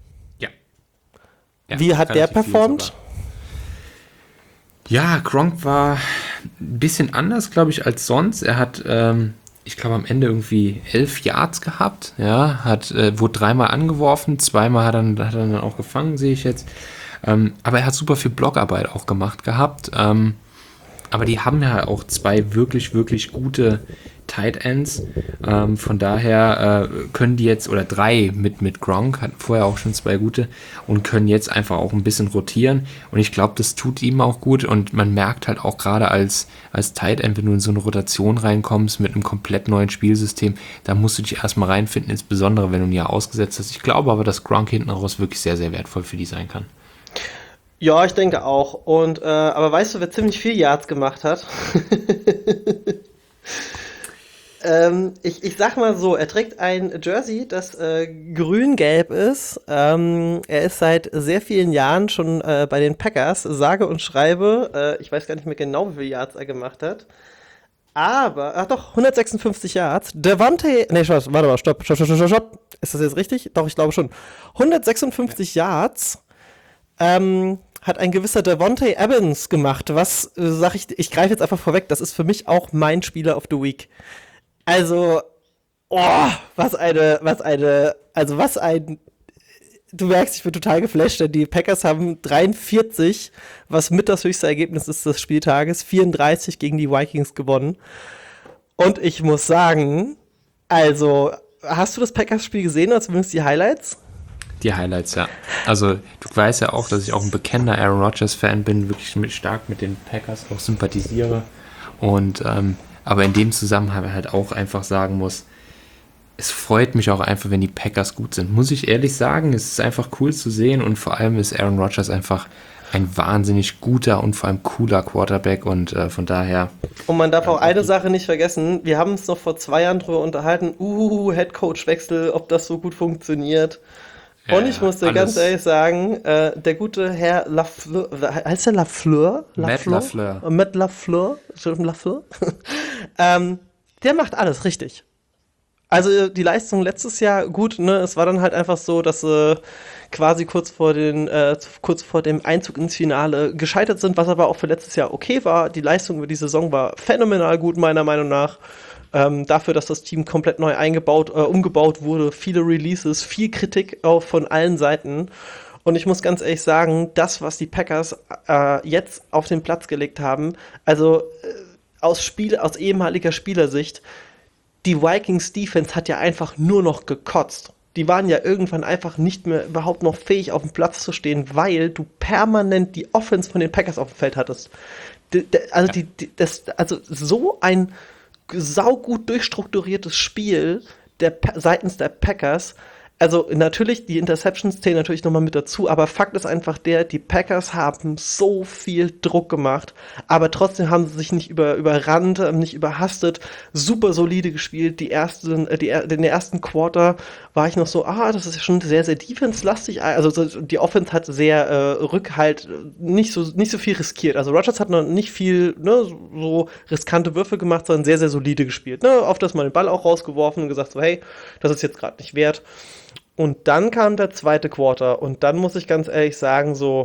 Ja, wie hat der performt? Ja, Gronk war ein bisschen anders, glaube ich, als sonst. Er hat, ähm, ich glaube, am Ende irgendwie elf Yards gehabt. Ja, hat, äh, wurde dreimal angeworfen, zweimal hat er, hat er dann auch gefangen, sehe ich jetzt. Ähm, aber er hat super viel Blockarbeit auch gemacht gehabt. Ähm, aber die haben ja auch zwei wirklich, wirklich gute Tight Ends. Ähm, von daher äh, können die jetzt, oder drei mit, mit Gronk, hatten vorher auch schon zwei gute, und können jetzt einfach auch ein bisschen rotieren. Und ich glaube, das tut ihm auch gut. Und man merkt halt auch gerade als, als Tight End, wenn du in so eine Rotation reinkommst mit einem komplett neuen Spielsystem, da musst du dich erstmal reinfinden, insbesondere wenn du ein Jahr ausgesetzt hast. Ich glaube aber, dass Gronk hinten raus wirklich sehr, sehr wertvoll für die sein kann. Ja, ich denke auch. Und äh, aber weißt du, wer ziemlich viel Yards gemacht hat? ähm, ich, ich sag mal so, er trägt ein Jersey, das äh, grün-gelb ist. Ähm, er ist seit sehr vielen Jahren schon äh, bei den Packers, sage und schreibe. Äh, ich weiß gar nicht mehr genau, wie viele Yards er gemacht hat. Aber, ach doch, hundertsechsundfünfzig Yards. Devontae, nee, warte mal, stopp, stopp, stopp, stopp, stopp. Ist das jetzt richtig? Doch, ich glaube schon. hundertsechsundfünfzig Yards. Ähm, hat ein gewisser Devontae Evans gemacht. Was äh, sag ich, ich greife jetzt einfach vorweg, das ist für mich auch mein Spieler of the Week. Also, oh, was eine, was eine, also was ein, du merkst, ich bin total geflasht, denn die Packers haben dreiundvierzig, was mit das höchste Ergebnis ist des Spieltages, vierunddreißig gegen die Vikings gewonnen. Und ich muss sagen, also, hast du das Packers-Spiel gesehen, oder zumindest die Highlights? Die Highlights, ja. Also du weißt ja auch, dass ich auch ein bekennender Aaron Rodgers-Fan bin, wirklich mit, stark mit den Packers auch sympathisiere. Und ähm, aber in dem Zusammenhang halt auch einfach sagen muss, es freut mich auch einfach, wenn die Packers gut sind. Muss ich ehrlich sagen, es ist einfach cool zu sehen und vor allem ist Aaron Rodgers einfach ein wahnsinnig guter und vor allem cooler Quarterback und äh, von daher... Und man darf auch eine Sache nicht vergessen, wir haben uns noch vor zwei Jahren drüber unterhalten, uh, Headcoach-Wechsel, ob das so gut funktioniert. Ja, und ich muss dir ganz ehrlich sagen, äh, der gute Herr Lafleur, heißt der Lafleur? Matt Lafleur. Äh, Matt Lafleur, Lafleur. ähm, der macht alles richtig. Also die Leistung letztes Jahr, gut, ne, es war dann halt einfach so, dass sie äh, quasi kurz vor den, äh, kurz vor dem Einzug ins Finale gescheitert sind, was aber auch für letztes Jahr okay war. Die Leistung über die Saison war phänomenal gut, meiner Meinung nach. Ähm, dafür, dass das Team komplett neu eingebaut, äh, umgebaut wurde, viele Releases, viel Kritik auch von allen Seiten. Und ich muss ganz ehrlich sagen, das, was die Packers äh, jetzt auf den Platz gelegt haben, also äh, aus Spiel, aus ehemaliger Spielersicht, die Vikings Defense hat ja einfach nur noch gekotzt. Die waren ja irgendwann einfach nicht mehr überhaupt noch fähig, auf dem Platz zu stehen, weil du permanent die Offense von den Packers auf dem Feld hattest. D- d- also, Ja. die, die, das, also so ein saugut durchstrukturiertes Spiel der, seitens der Packers. Also natürlich, die Interceptions zählen natürlich nochmal mit dazu, aber Fakt ist einfach der, die Packers haben so viel Druck gemacht, aber trotzdem haben sie sich nicht über, überrannt, nicht überhastet, super solide gespielt. Die ersten, äh, die, in der ersten Quarter war ich noch so, ah, das ist ja schon sehr, sehr defense-lastig. Also so, die Offense hat sehr äh, Rückhalt, nicht so, nicht so viel riskiert. Also Rodgers hat noch nicht viel, ne, so riskante Würfe gemacht, sondern sehr, sehr solide gespielt. Ne? Oft das mal den Ball auch rausgeworfen und gesagt so, hey, das ist jetzt gerade nicht wert. Und dann kam der zweite Quarter und dann muss ich ganz ehrlich sagen, so,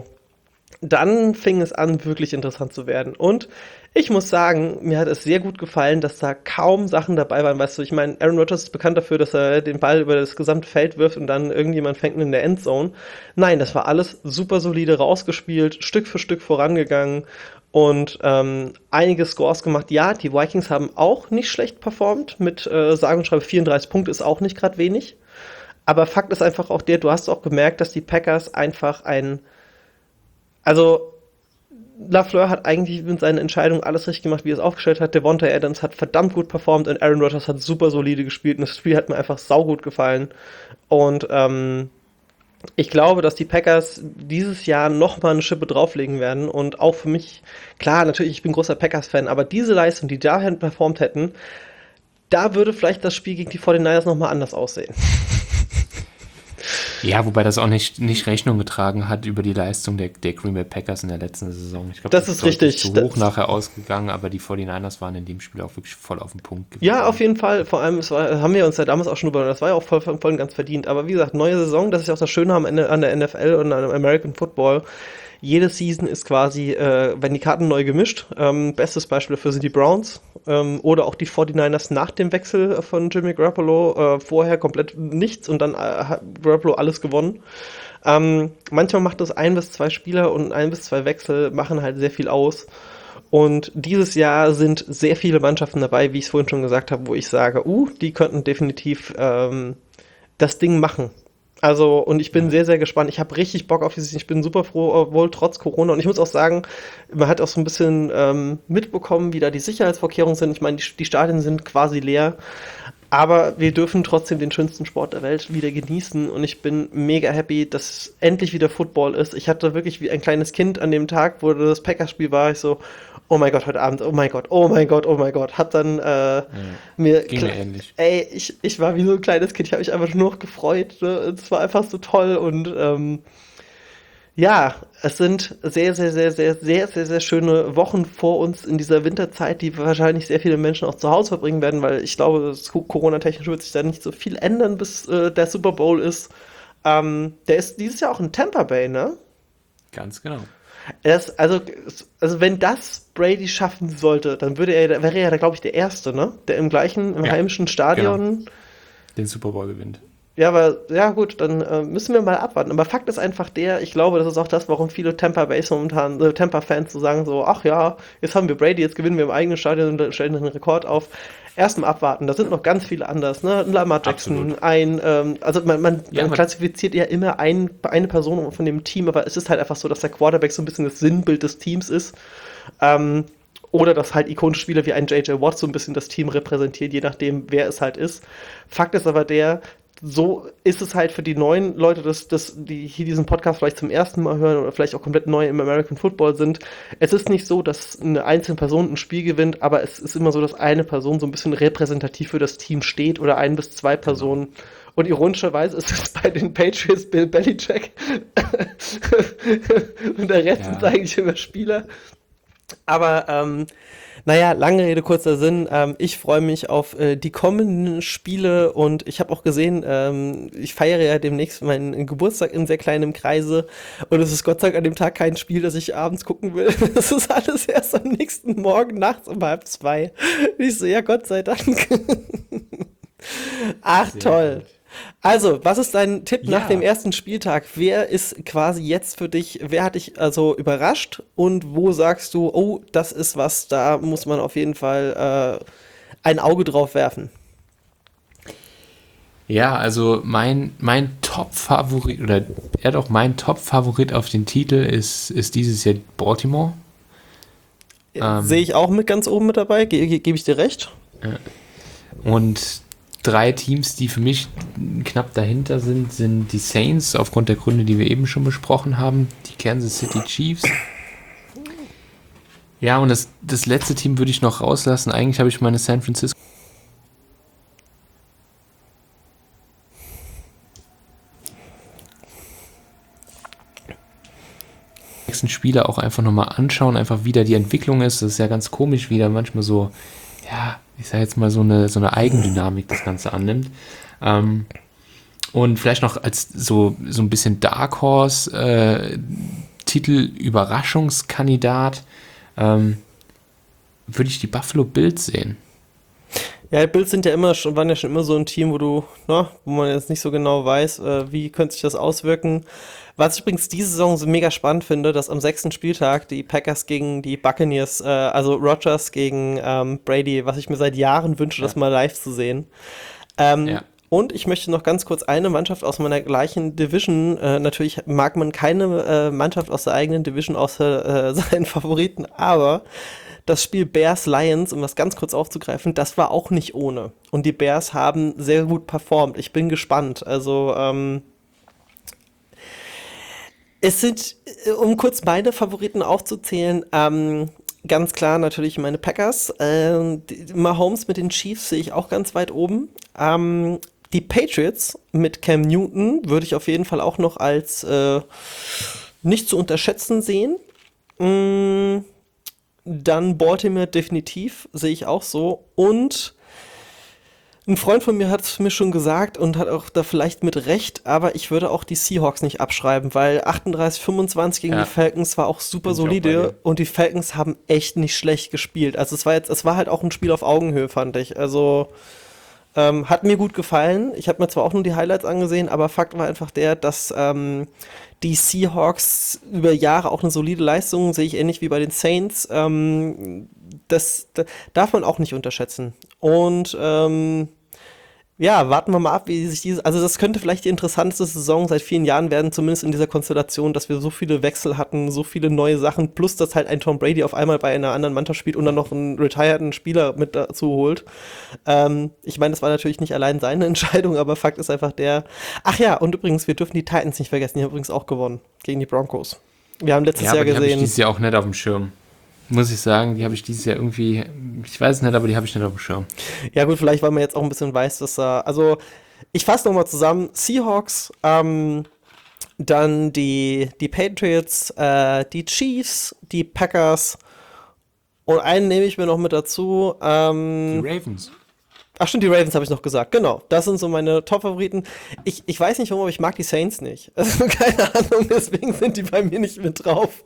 dann fing es an, wirklich interessant zu werden. Und ich muss sagen, mir hat es sehr gut gefallen, dass da kaum Sachen dabei waren. Weißt du, ich meine, Aaron Rodgers ist bekannt dafür, dass er den Ball über das gesamte Feld wirft und dann irgendjemand fängt ihn in der Endzone. Nein, das war alles super solide rausgespielt, Stück für Stück vorangegangen und ähm, einige Scores gemacht. Ja, die Vikings haben auch nicht schlecht performt mit, äh, sage und schreibe, vierunddreißig Punkte ist auch nicht gerade wenig. Aber Fakt ist einfach auch der, du hast auch gemerkt, dass die Packers einfach ein, also Lafleur hat eigentlich mit seinen Entscheidungen alles richtig gemacht, wie er es aufgestellt hat. Devontae Adams hat verdammt gut performt und Aaron Rodgers hat super solide gespielt und das Spiel hat mir einfach saugut gefallen. Und ähm, ich glaube, dass die Packers dieses Jahr nochmal eine Schippe drauflegen werden und auch für mich, klar, natürlich, ich bin großer Packers-Fan, aber diese Leistung, die dahin performt hätten, da würde vielleicht das Spiel gegen die forty-niners nochmal anders aussehen. Ja, wobei das auch nicht, nicht Rechnung getragen hat über die Leistung der, der Green Bay Packers in der letzten Saison. Ich glaube, das ist richtig. Zu hoch das nachher ausgegangen, aber die forty-niners waren in dem Spiel auch wirklich voll auf den Punkt gewesen. Ja, auf jeden Fall. Vor allem, es war, haben wir uns ja damals auch schon über, das war ja auch voll, voll und ganz verdient. Aber wie gesagt, neue Saison, das ist ja auch das Schöne am Ende an der N F L und an American Football. Jede Season ist quasi, äh, wenn die Karten neu gemischt. Ähm, bestes Beispiel dafür sind die Browns ähm, oder auch die forty-niners nach dem Wechsel von Jimmy Garoppolo. Äh, vorher komplett nichts und dann äh, hat Garoppolo alles gewonnen. Ähm, manchmal macht das ein bis zwei Spieler und ein bis zwei Wechsel machen halt sehr viel aus. Und dieses Jahr sind sehr viele Mannschaften dabei, wie ich es vorhin schon gesagt habe, wo ich sage, uh, die könnten definitiv ähm, das Ding machen. Also, und ich bin sehr, sehr gespannt. Ich habe richtig Bock auf dieses. Ich bin super froh, obwohl trotz Corona. Und ich muss auch sagen, man hat auch so ein bisschen ähm, mitbekommen, wie da die Sicherheitsvorkehrungen sind. Ich meine, die, die Stadien sind quasi leer. Aber wir dürfen trotzdem den schönsten Sport der Welt wieder genießen. Und ich bin mega happy, dass endlich wieder Football ist. Ich hatte wirklich wie ein kleines Kind an dem Tag, wo das Packers-Spiel war, ich so, oh mein Gott, heute Abend, oh mein Gott, oh mein Gott, oh mein Gott. Hab dann äh, ja, mir... Ging mir ähnlich. Ey, ich, ich war wie so ein kleines Kind. Ich habe mich einfach nur noch gefreut. Ne? Es war einfach so toll. Und ähm, ja, es sind sehr, sehr, sehr, sehr, sehr, sehr, sehr schöne Wochen vor uns in dieser Winterzeit, die wahrscheinlich sehr viele Menschen auch zu Hause verbringen werden, weil ich glaube, das Co- Corona-technisch wird sich da nicht so viel ändern, bis äh, der Super Bowl ist. Ähm, der ist dieses Jahr auch in Tampa Bay, ne? Ganz genau. Das, also, also wenn das Brady schaffen sollte, dann würde er, wäre er, glaube ich, der Erste, ne? Der im gleichen, im Ja, heimischen Stadion. genau. Den Super Bowl gewinnt. Ja, aber ja gut, dann äh, müssen wir mal abwarten. Aber Fakt ist einfach der, ich glaube, das ist auch das, warum viele Tampa Bays momentan, äh, Tampa-Fans so sagen so, ach ja, jetzt haben wir Brady, jetzt gewinnen wir im eigenen Stadion und stellen einen Rekord auf. Erstmal abwarten, da sind noch ganz viele anders, ne? Ein Lamar Jackson, Absolut. ein, ähm, also man, man, Ja, man man- klassifiziert ja immer ein, eine Person von dem Team, aber es ist halt einfach so, dass der Quarterback so ein bisschen das Sinnbild des Teams ist. Ähm, oder dass halt ikonische Spieler wie ein J J Watt so ein bisschen das Team repräsentiert, je nachdem, wer es halt ist. Fakt ist aber der, so ist es halt für die neuen Leute, dass, dass die hier diesen Podcast vielleicht zum ersten Mal hören oder vielleicht auch komplett neu im American Football sind. Es ist nicht so, dass eine einzelne Person ein Spiel gewinnt, aber es ist immer so, dass eine Person so ein bisschen repräsentativ für das Team steht oder ein bis zwei Personen. Und ironischerweise ist es bei den Patriots Bill Belichick und der Rest Ja. sind eigentlich immer Spieler. Aber ähm, naja, lange Rede, kurzer Sinn. Ähm, ich freue mich auf äh, die kommenden Spiele und ich habe auch gesehen, ähm, ich feiere ja demnächst meinen Geburtstag in sehr kleinem Kreise und es ist Gott sei Dank an dem Tag kein Spiel, das ich abends gucken will. Das ist alles erst am nächsten Morgen nachts um halb zwei. Und ich so, ja, Gott sei Dank. Ach, Sehr toll. gut. Also, was ist dein Tipp nach Ja. dem ersten Spieltag? Wer ist quasi jetzt für dich, wer hat dich also überrascht und wo sagst du, oh, das ist was, da muss man auf jeden Fall äh, ein Auge drauf werfen? Ja, also mein, mein Top-Favorit, oder ja doch, mein Top-Favorit auf den Titel ist, ist dieses Jahr Baltimore. Ähm. Sehe ich auch mit ganz oben mit dabei, ge ge gebe ich dir recht. Und drei Teams, die für mich knapp dahinter sind, sind die Saints, aufgrund der Gründe, die wir eben schon besprochen haben, die Kansas City Chiefs. Ja, und das, das letzte Team würde ich noch rauslassen. Eigentlich habe ich meine San Francisco nächsten Spieler auch einfach nochmal anschauen, einfach wie da die Entwicklung ist. Das ist ja ganz komisch, wie da manchmal so, ja, ich sag jetzt mal so eine, so eine Eigendynamik das Ganze annimmt. Ähm, und vielleicht noch als so, so ein bisschen Dark Horse äh, Titel Überraschungskandidat ähm, würde ich die Buffalo Bills sehen. Ja, die Bills sind ja immer schon, waren ja schon immer so ein Team, wo du, na, wo man jetzt nicht so genau weiß, äh, wie könnte sich das auswirken. Was ich übrigens diese Saison so mega spannend finde, dass am sechsten Spieltag die Packers gegen die Buccaneers, äh, also Rodgers gegen ähm, Brady, was ich mir seit Jahren wünsche, Ja. das mal live zu sehen. Ähm, Ja. Und ich möchte noch ganz kurz eine Mannschaft aus meiner gleichen Division, äh, natürlich mag man keine äh, Mannschaft aus der eigenen Division außer äh, seinen Favoriten, aber das Spiel Bears-Lions, um das ganz kurz aufzugreifen, das war auch nicht ohne. Und die Bears haben sehr gut performt. Ich bin gespannt. Also, ähm, es sind, äh, um kurz meine Favoriten aufzuzählen, ähm, ganz klar natürlich meine Packers. Ähm, die, Mahomes mit den Chiefs sehe ich auch ganz weit oben. Ähm, die Patriots mit Cam Newton würde ich auf jeden Fall auch noch als äh, nicht zu unterschätzen sehen. Mm, Dann Baltimore definitiv, sehe ich auch so. Und ein Freund von mir hat es mir schon gesagt und hat auch da vielleicht mit Recht, aber ich würde auch die Seahawks nicht abschreiben, weil achtunddreißig fünfundzwanzig gegen Ja. die Falcons war auch super Bin ich auch bei solide dir. und die Falcons haben echt nicht schlecht gespielt. Also es war jetzt, es war halt auch ein Spiel auf Augenhöhe, fand ich. Also Ähm, hat mir gut gefallen. Ich habe mir zwar auch nur die Highlights angesehen, aber Fakt war einfach der, dass ähm, die Seahawks über Jahre auch eine solide Leistung, sehe ich ähnlich wie bei den Saints. Ähm, das, da darf man auch nicht unterschätzen. Und ähm, ja, warten wir mal ab, wie sich diese, also das könnte vielleicht die interessanteste Saison seit vielen Jahren werden, zumindest in dieser Konstellation, dass wir so viele Wechsel hatten, so viele neue Sachen, plus dass halt ein Tom Brady auf einmal bei einer anderen Mannschaft spielt und dann noch einen retireden Spieler mit dazu holt. Ähm, ich meine, das war natürlich nicht allein seine Entscheidung, aber Fakt ist einfach der. Ach ja, und übrigens, wir dürfen die Titans nicht vergessen, die haben übrigens auch gewonnen gegen die Broncos. Wir haben letztes Ja, aber Jahr die habe ich gesehen. dieses Jahr auch nicht auf dem Schirm. Muss ich sagen, die habe ich dieses Jahr irgendwie, ich weiß es nicht, aber die habe ich nicht auf dem Schirm. Ja gut, vielleicht, weil man jetzt auch ein bisschen weiß, dass er, also ich fasse nochmal zusammen, Seahawks, ähm, dann die, die Patriots, äh, die Chiefs, die Packers und einen nehme ich mir noch mit dazu. Die Ähm, Ravens. ach stimmt, die Ravens habe ich noch gesagt, genau. Das sind so meine Top-Favoriten. Ich, ich weiß nicht warum, aber ich mag die Saints nicht. Also keine Ahnung, deswegen sind die bei mir nicht mit drauf.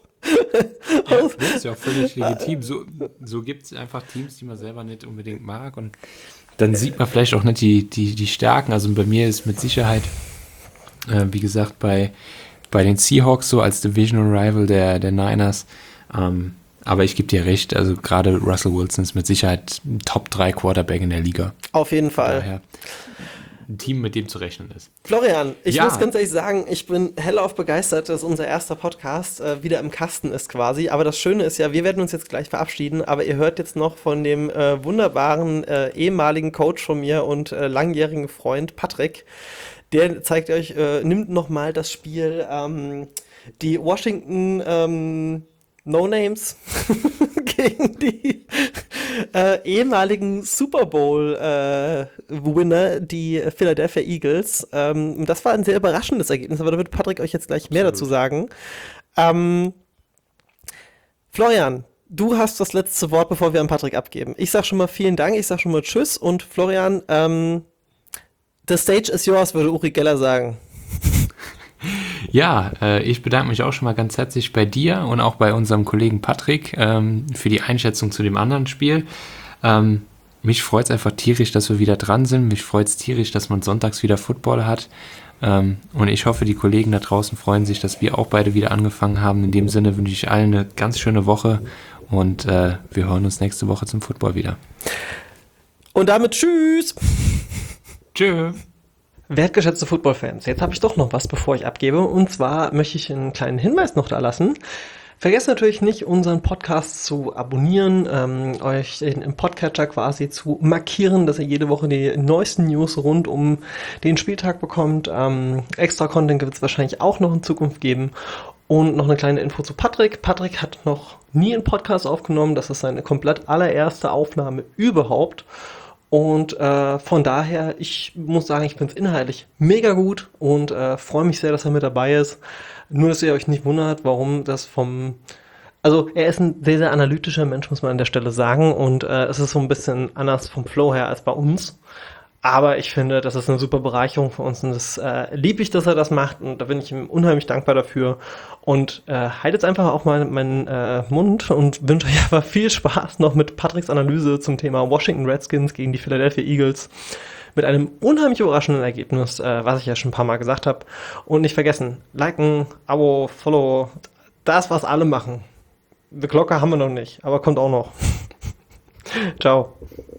Ja, das ist ja auch völlig legitim. So, so gibt es einfach Teams, die man selber nicht unbedingt mag und dann sieht man vielleicht auch nicht die, die, die Stärken. Also bei mir ist mit Sicherheit, äh, wie gesagt, bei, bei den Seahawks so als Divisional Rival der, der Niners. Ähm, aber ich gebe dir recht, also gerade Russell Wilson ist mit Sicherheit ein Top drei Quarterback in der Liga. Auf jeden Fall. Daher ein Team, mit dem zu rechnen ist. Florian, ich Ja. muss ganz ehrlich sagen, ich bin hellauf begeistert, dass unser erster Podcast äh, wieder im Kasten ist quasi. Aber das Schöne ist ja, wir werden uns jetzt gleich verabschieden, aber ihr hört jetzt noch von dem äh, wunderbaren äh, ehemaligen Coach von mir und äh, langjährigen Freund Patrick. Der zeigt euch, äh, nimmt nochmal das Spiel, ähm, die Washington ähm, No-Names gegen die äh, ehemaligen Super Bowl-Winner, die Philadelphia Eagles. Ähm, das war ein sehr überraschendes Ergebnis, aber da wird Patrick euch jetzt gleich mehr dazu sagen. Ähm, Florian, du hast das letzte Wort, bevor wir an Patrick abgeben. Ich sag schon mal vielen Dank, ich sag schon mal Tschüss und Florian, ähm, the stage is yours, würde Uri Geller sagen. Ja, äh, ich bedanke mich auch schon mal ganz herzlich bei dir und auch bei unserem Kollegen Patrick ähm, für die Einschätzung zu dem anderen Spiel. Ähm, mich freut es einfach tierisch, dass wir wieder dran sind. Mich freut es tierisch, dass man sonntags wieder Football hat. Ähm, und ich hoffe, die Kollegen da draußen freuen sich, dass wir auch beide wieder angefangen haben. In dem Sinne wünsche ich allen eine ganz schöne Woche und äh, wir hören uns nächste Woche zum Football wieder. Und damit tschüss! Tschö! Wertgeschätzte Football-Fans, jetzt habe ich doch noch was, bevor ich abgebe. Und zwar möchte ich einen kleinen Hinweis noch da lassen. Vergesst natürlich nicht, unseren Podcast zu abonnieren, ähm, euch im Podcatcher quasi zu markieren, dass ihr jede Woche die neuesten News rund um den Spieltag bekommt. Ähm, extra Content wird es wahrscheinlich auch noch in Zukunft geben. Und noch eine kleine Info zu Patrick. Patrick hat noch nie einen Podcast aufgenommen. Das ist seine komplett allererste Aufnahme überhaupt. Und äh, von daher, ich muss sagen, ich finde es inhaltlich mega gut und äh, freue mich sehr, dass er mit dabei ist. Nur, dass ihr euch nicht wundert, warum das vom... Also er ist ein sehr, sehr analytischer Mensch, muss man an der Stelle sagen. Und äh, es ist so ein bisschen anders vom Flow her als bei uns. Aber ich finde, das ist eine super Bereicherung für uns und das äh, liebe ich, dass er das macht und da bin ich ihm unheimlich dankbar dafür und äh, halt jetzt einfach auch mal meinen äh, Mund und wünsche euch aber viel Spaß noch mit Patricks Analyse zum Thema Washington Redskins gegen die Philadelphia Eagles mit einem unheimlich überraschenden Ergebnis, äh, was ich ja schon ein paar Mal gesagt habe. Und nicht vergessen, liken, Abo, Follow, das, was alle machen. Die Glocke haben wir noch nicht, aber kommt auch noch. Ciao.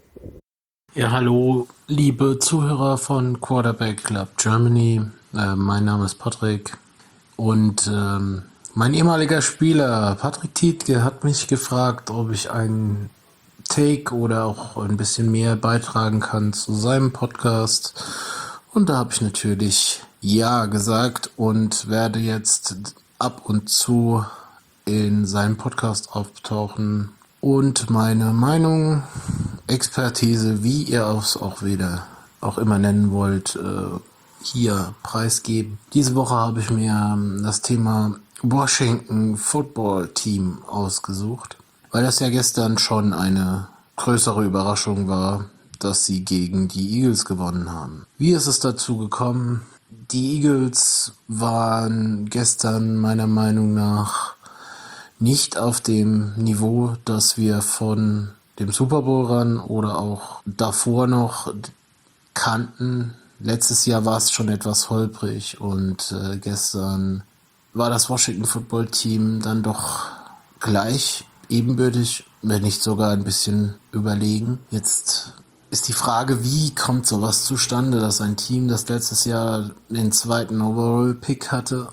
Ja, hallo, liebe Zuhörer von Quarterback Club Germany. Äh, mein Name ist Patrick und ähm, mein ehemaliger Spieler Patrick Tietke hat mich gefragt, ob ich einen Take oder auch ein bisschen mehr beitragen kann zu seinem Podcast. Und da habe ich natürlich ja gesagt und werde jetzt ab und zu in seinem Podcast auftauchen und meine Meinung, Expertise, wie ihr es auch wieder auch immer nennen wollt, hier preisgeben. Diese Woche habe ich mir das Thema Washington Football Team ausgesucht, weil das ja gestern schon eine größere Überraschung war, dass sie gegen die Eagles gewonnen haben. Wie ist es dazu gekommen? Die Eagles waren gestern meiner Meinung nach nicht auf dem Niveau, das wir von dem Super Bowl ran oder auch davor noch kannten. Letztes Jahr war es schon etwas holprig und äh, gestern war das Washington Football Team dann doch gleich ebenbürtig, wenn nicht sogar ein bisschen überlegen. Jetzt ist die Frage, wie kommt sowas zustande, dass ein Team, das letztes Jahr den zweiten Overall-Pick hatte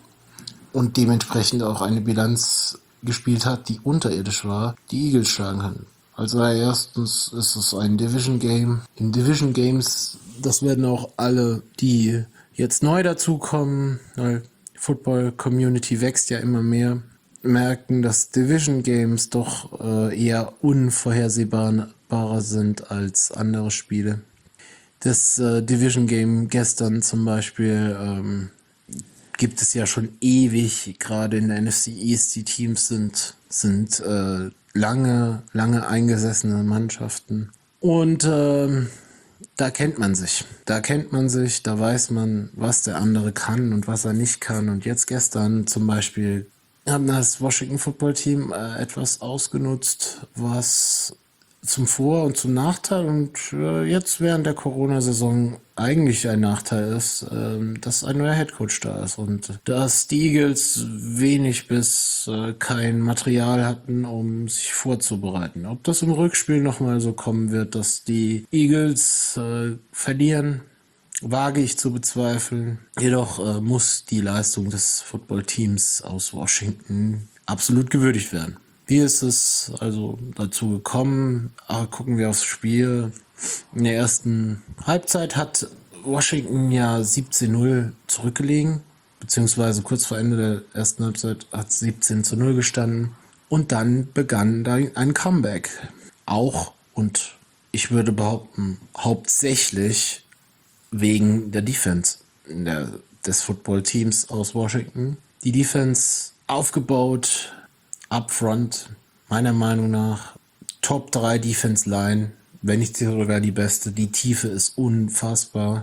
und dementsprechend auch eine Bilanz gespielt hat, die unterirdisch war, die Eagles schlagen kann. Also erstens ist es ein Division Game. In Division Games, das werden auch alle, die jetzt neu dazukommen, weil Football Community wächst ja immer mehr, merken, dass Division Games doch äh, eher unvorhersehbarer sind als andere Spiele. Das äh, Division Game gestern zum Beispiel ähm, gibt es ja schon ewig, gerade in der N F C East. Die Teams sind, sind äh, lange, lange eingesessene Mannschaften. Und ähm, da kennt man sich. Da kennt man sich, da weiß man, was der andere kann und was er nicht kann. Und jetzt gestern zum Beispiel haben das Washington Football Team äh, etwas ausgenutzt, was zum Vor- und zum Nachteil und äh, jetzt während der Corona-Saison eigentlich ein Nachteil ist, äh, dass ein neuer Headcoach da ist und dass die Eagles wenig bis äh, kein Material hatten, um sich vorzubereiten. Ob das im Rückspiel nochmal so kommen wird, dass die Eagles äh, verlieren, wage ich zu bezweifeln. Jedoch äh, muss die Leistung des Footballteams aus Washington absolut gewürdigt werden. Wie ist es also dazu gekommen? Ah, gucken wir aufs Spiel. In der ersten Halbzeit hat Washington ja siebzehn null zurückgelegen, beziehungsweise kurz vor Ende der ersten Halbzeit hat siebzehn zu null gestanden. Und dann begann da ein Comeback. Auch, und ich würde behaupten, hauptsächlich wegen der Defense der, des Football-Teams aus Washington. Die Defense aufgebaut, upfront, meiner Meinung nach, Top drei Defense-Line, wenn nicht sogar die beste. Die Tiefe ist unfassbar.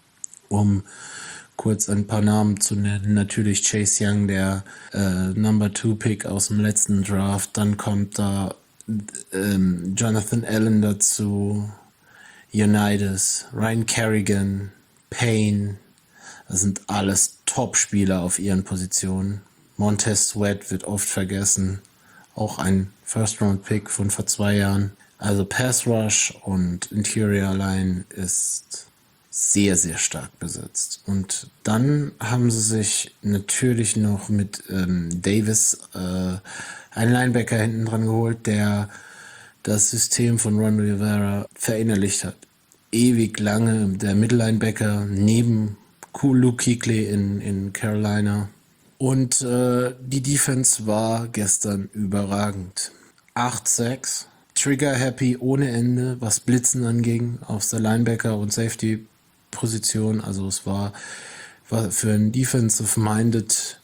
Um kurz ein paar Namen zu nennen, natürlich Chase Young, der äh, Number Two Pick aus dem letzten Draft. Dann kommt da ähm, Jonathan Allen dazu, Unitas, Ryan Kerrigan, Payne. Das sind alles Top-Spieler auf ihren Positionen. Montez Sweat wird oft vergessen. Auch ein First-Round-Pick von vor zwei Jahren. Also Pass Rush und Interior Line ist sehr, sehr stark besetzt. Und dann haben sie sich natürlich noch mit ähm, Davis äh, einen Linebacker hinten dran geholt, der das System von Ron Rivera verinnerlicht hat. Ewig lange der Mittellinebacker neben Luke Kuechly in, in Carolina. Und äh, die Defense war gestern überragend. acht sechs, Trigger-happy ohne Ende, was Blitzen anging, auf der Linebacker- und Safety-Position. Also es war, war für einen Defensive-minded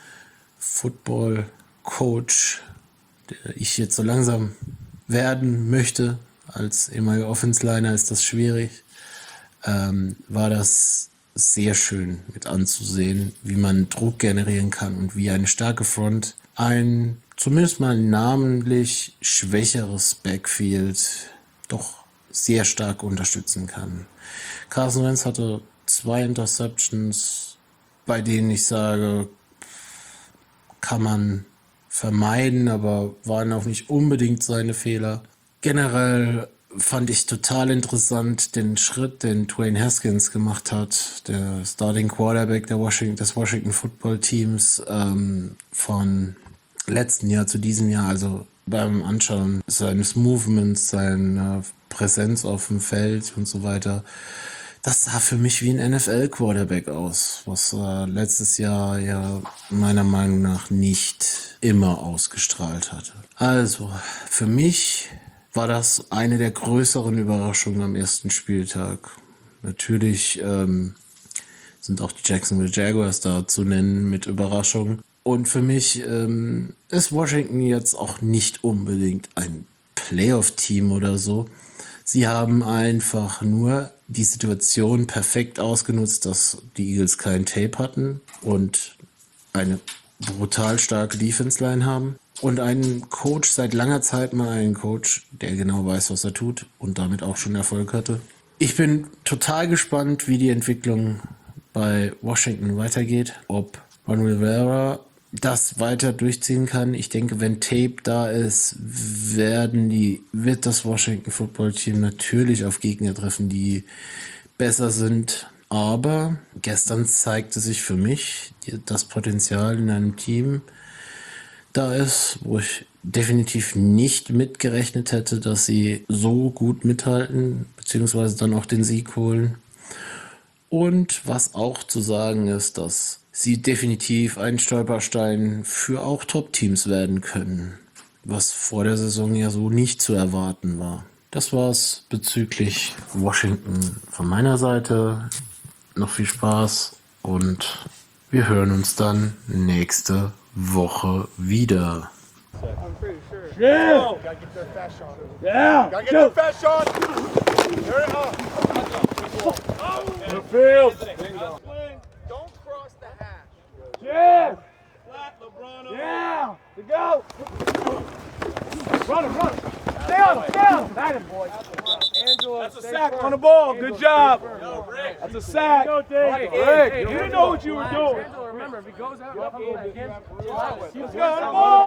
Football-Coach, der ich jetzt so langsam werden möchte, als ehemaliger Offense-Liner ist das schwierig, ähm, war das sehr schön mit anzusehen, wie man Druck generieren kann und wie eine starke Front ein zumindest mal namentlich schwächeres Backfield doch sehr stark unterstützen kann. Carson Wentz hatte zwei Interceptions, bei denen ich sage, kann man vermeiden, aber waren auch nicht unbedingt seine Fehler. Generell fand ich total interessant den Schritt, den Dwayne Haskins gemacht hat, der Starting Quarterback der Washington, des Washington Football Teams, ähm, von letzten Jahr zu diesem Jahr, also beim Anschauen seines Movements, seiner Präsenz auf dem Feld und so weiter. Das sah für mich wie ein N F L-Quarterback aus, was äh, letztes Jahr ja meiner Meinung nach nicht immer ausgestrahlt hatte. Also, für mich war das eine der größeren Überraschungen am ersten Spieltag. Natürlich ähm, sind auch die Jacksonville Jaguars da zu nennen mit Überraschung. Und für mich ähm, ist Washington jetzt auch nicht unbedingt ein Playoff-Team oder so. Sie haben einfach nur die Situation perfekt ausgenutzt, dass die Eagles kein Tape hatten und eine brutal starke Defense-Line haben. Und einen Coach, seit langer Zeit mal einen Coach, der genau weiß, was er tut und damit auch schon Erfolg hatte. Ich bin total gespannt, wie die Entwicklung bei Washington weitergeht. Ob Ron Rivera das weiter durchziehen kann. Ich denke, wenn Tape da ist, werden die, wird das Washington Football Team natürlich auf Gegner treffen, die besser sind. Aber gestern zeigte sich für mich das Potenzial in einem Team da ist, wo ich definitiv nicht mitgerechnet hätte, dass sie so gut mithalten, beziehungsweise dann auch den Sieg holen. Und was auch zu sagen ist, dass sie definitiv ein Stolperstein für auch Top-Teams werden können, was vor der Saison ja so nicht zu erwarten war. Das war's bezüglich Washington von meiner Seite. Noch viel Spaß und wir hören uns dann nächste Woche wieder. Yeah! Gotta get their fast shot. Yeah! Gotta get their fast shot. There it up. The field. Don't cross the hash. Yeah! Yeah! To go! Run him, run him. Stay on him, stay on him. Nice, boys. That's a sack on the ball. Good job. That's a sack. Rick, Rick, you didn't know what you were doing. Remember, if he goes out, let's go on the ball.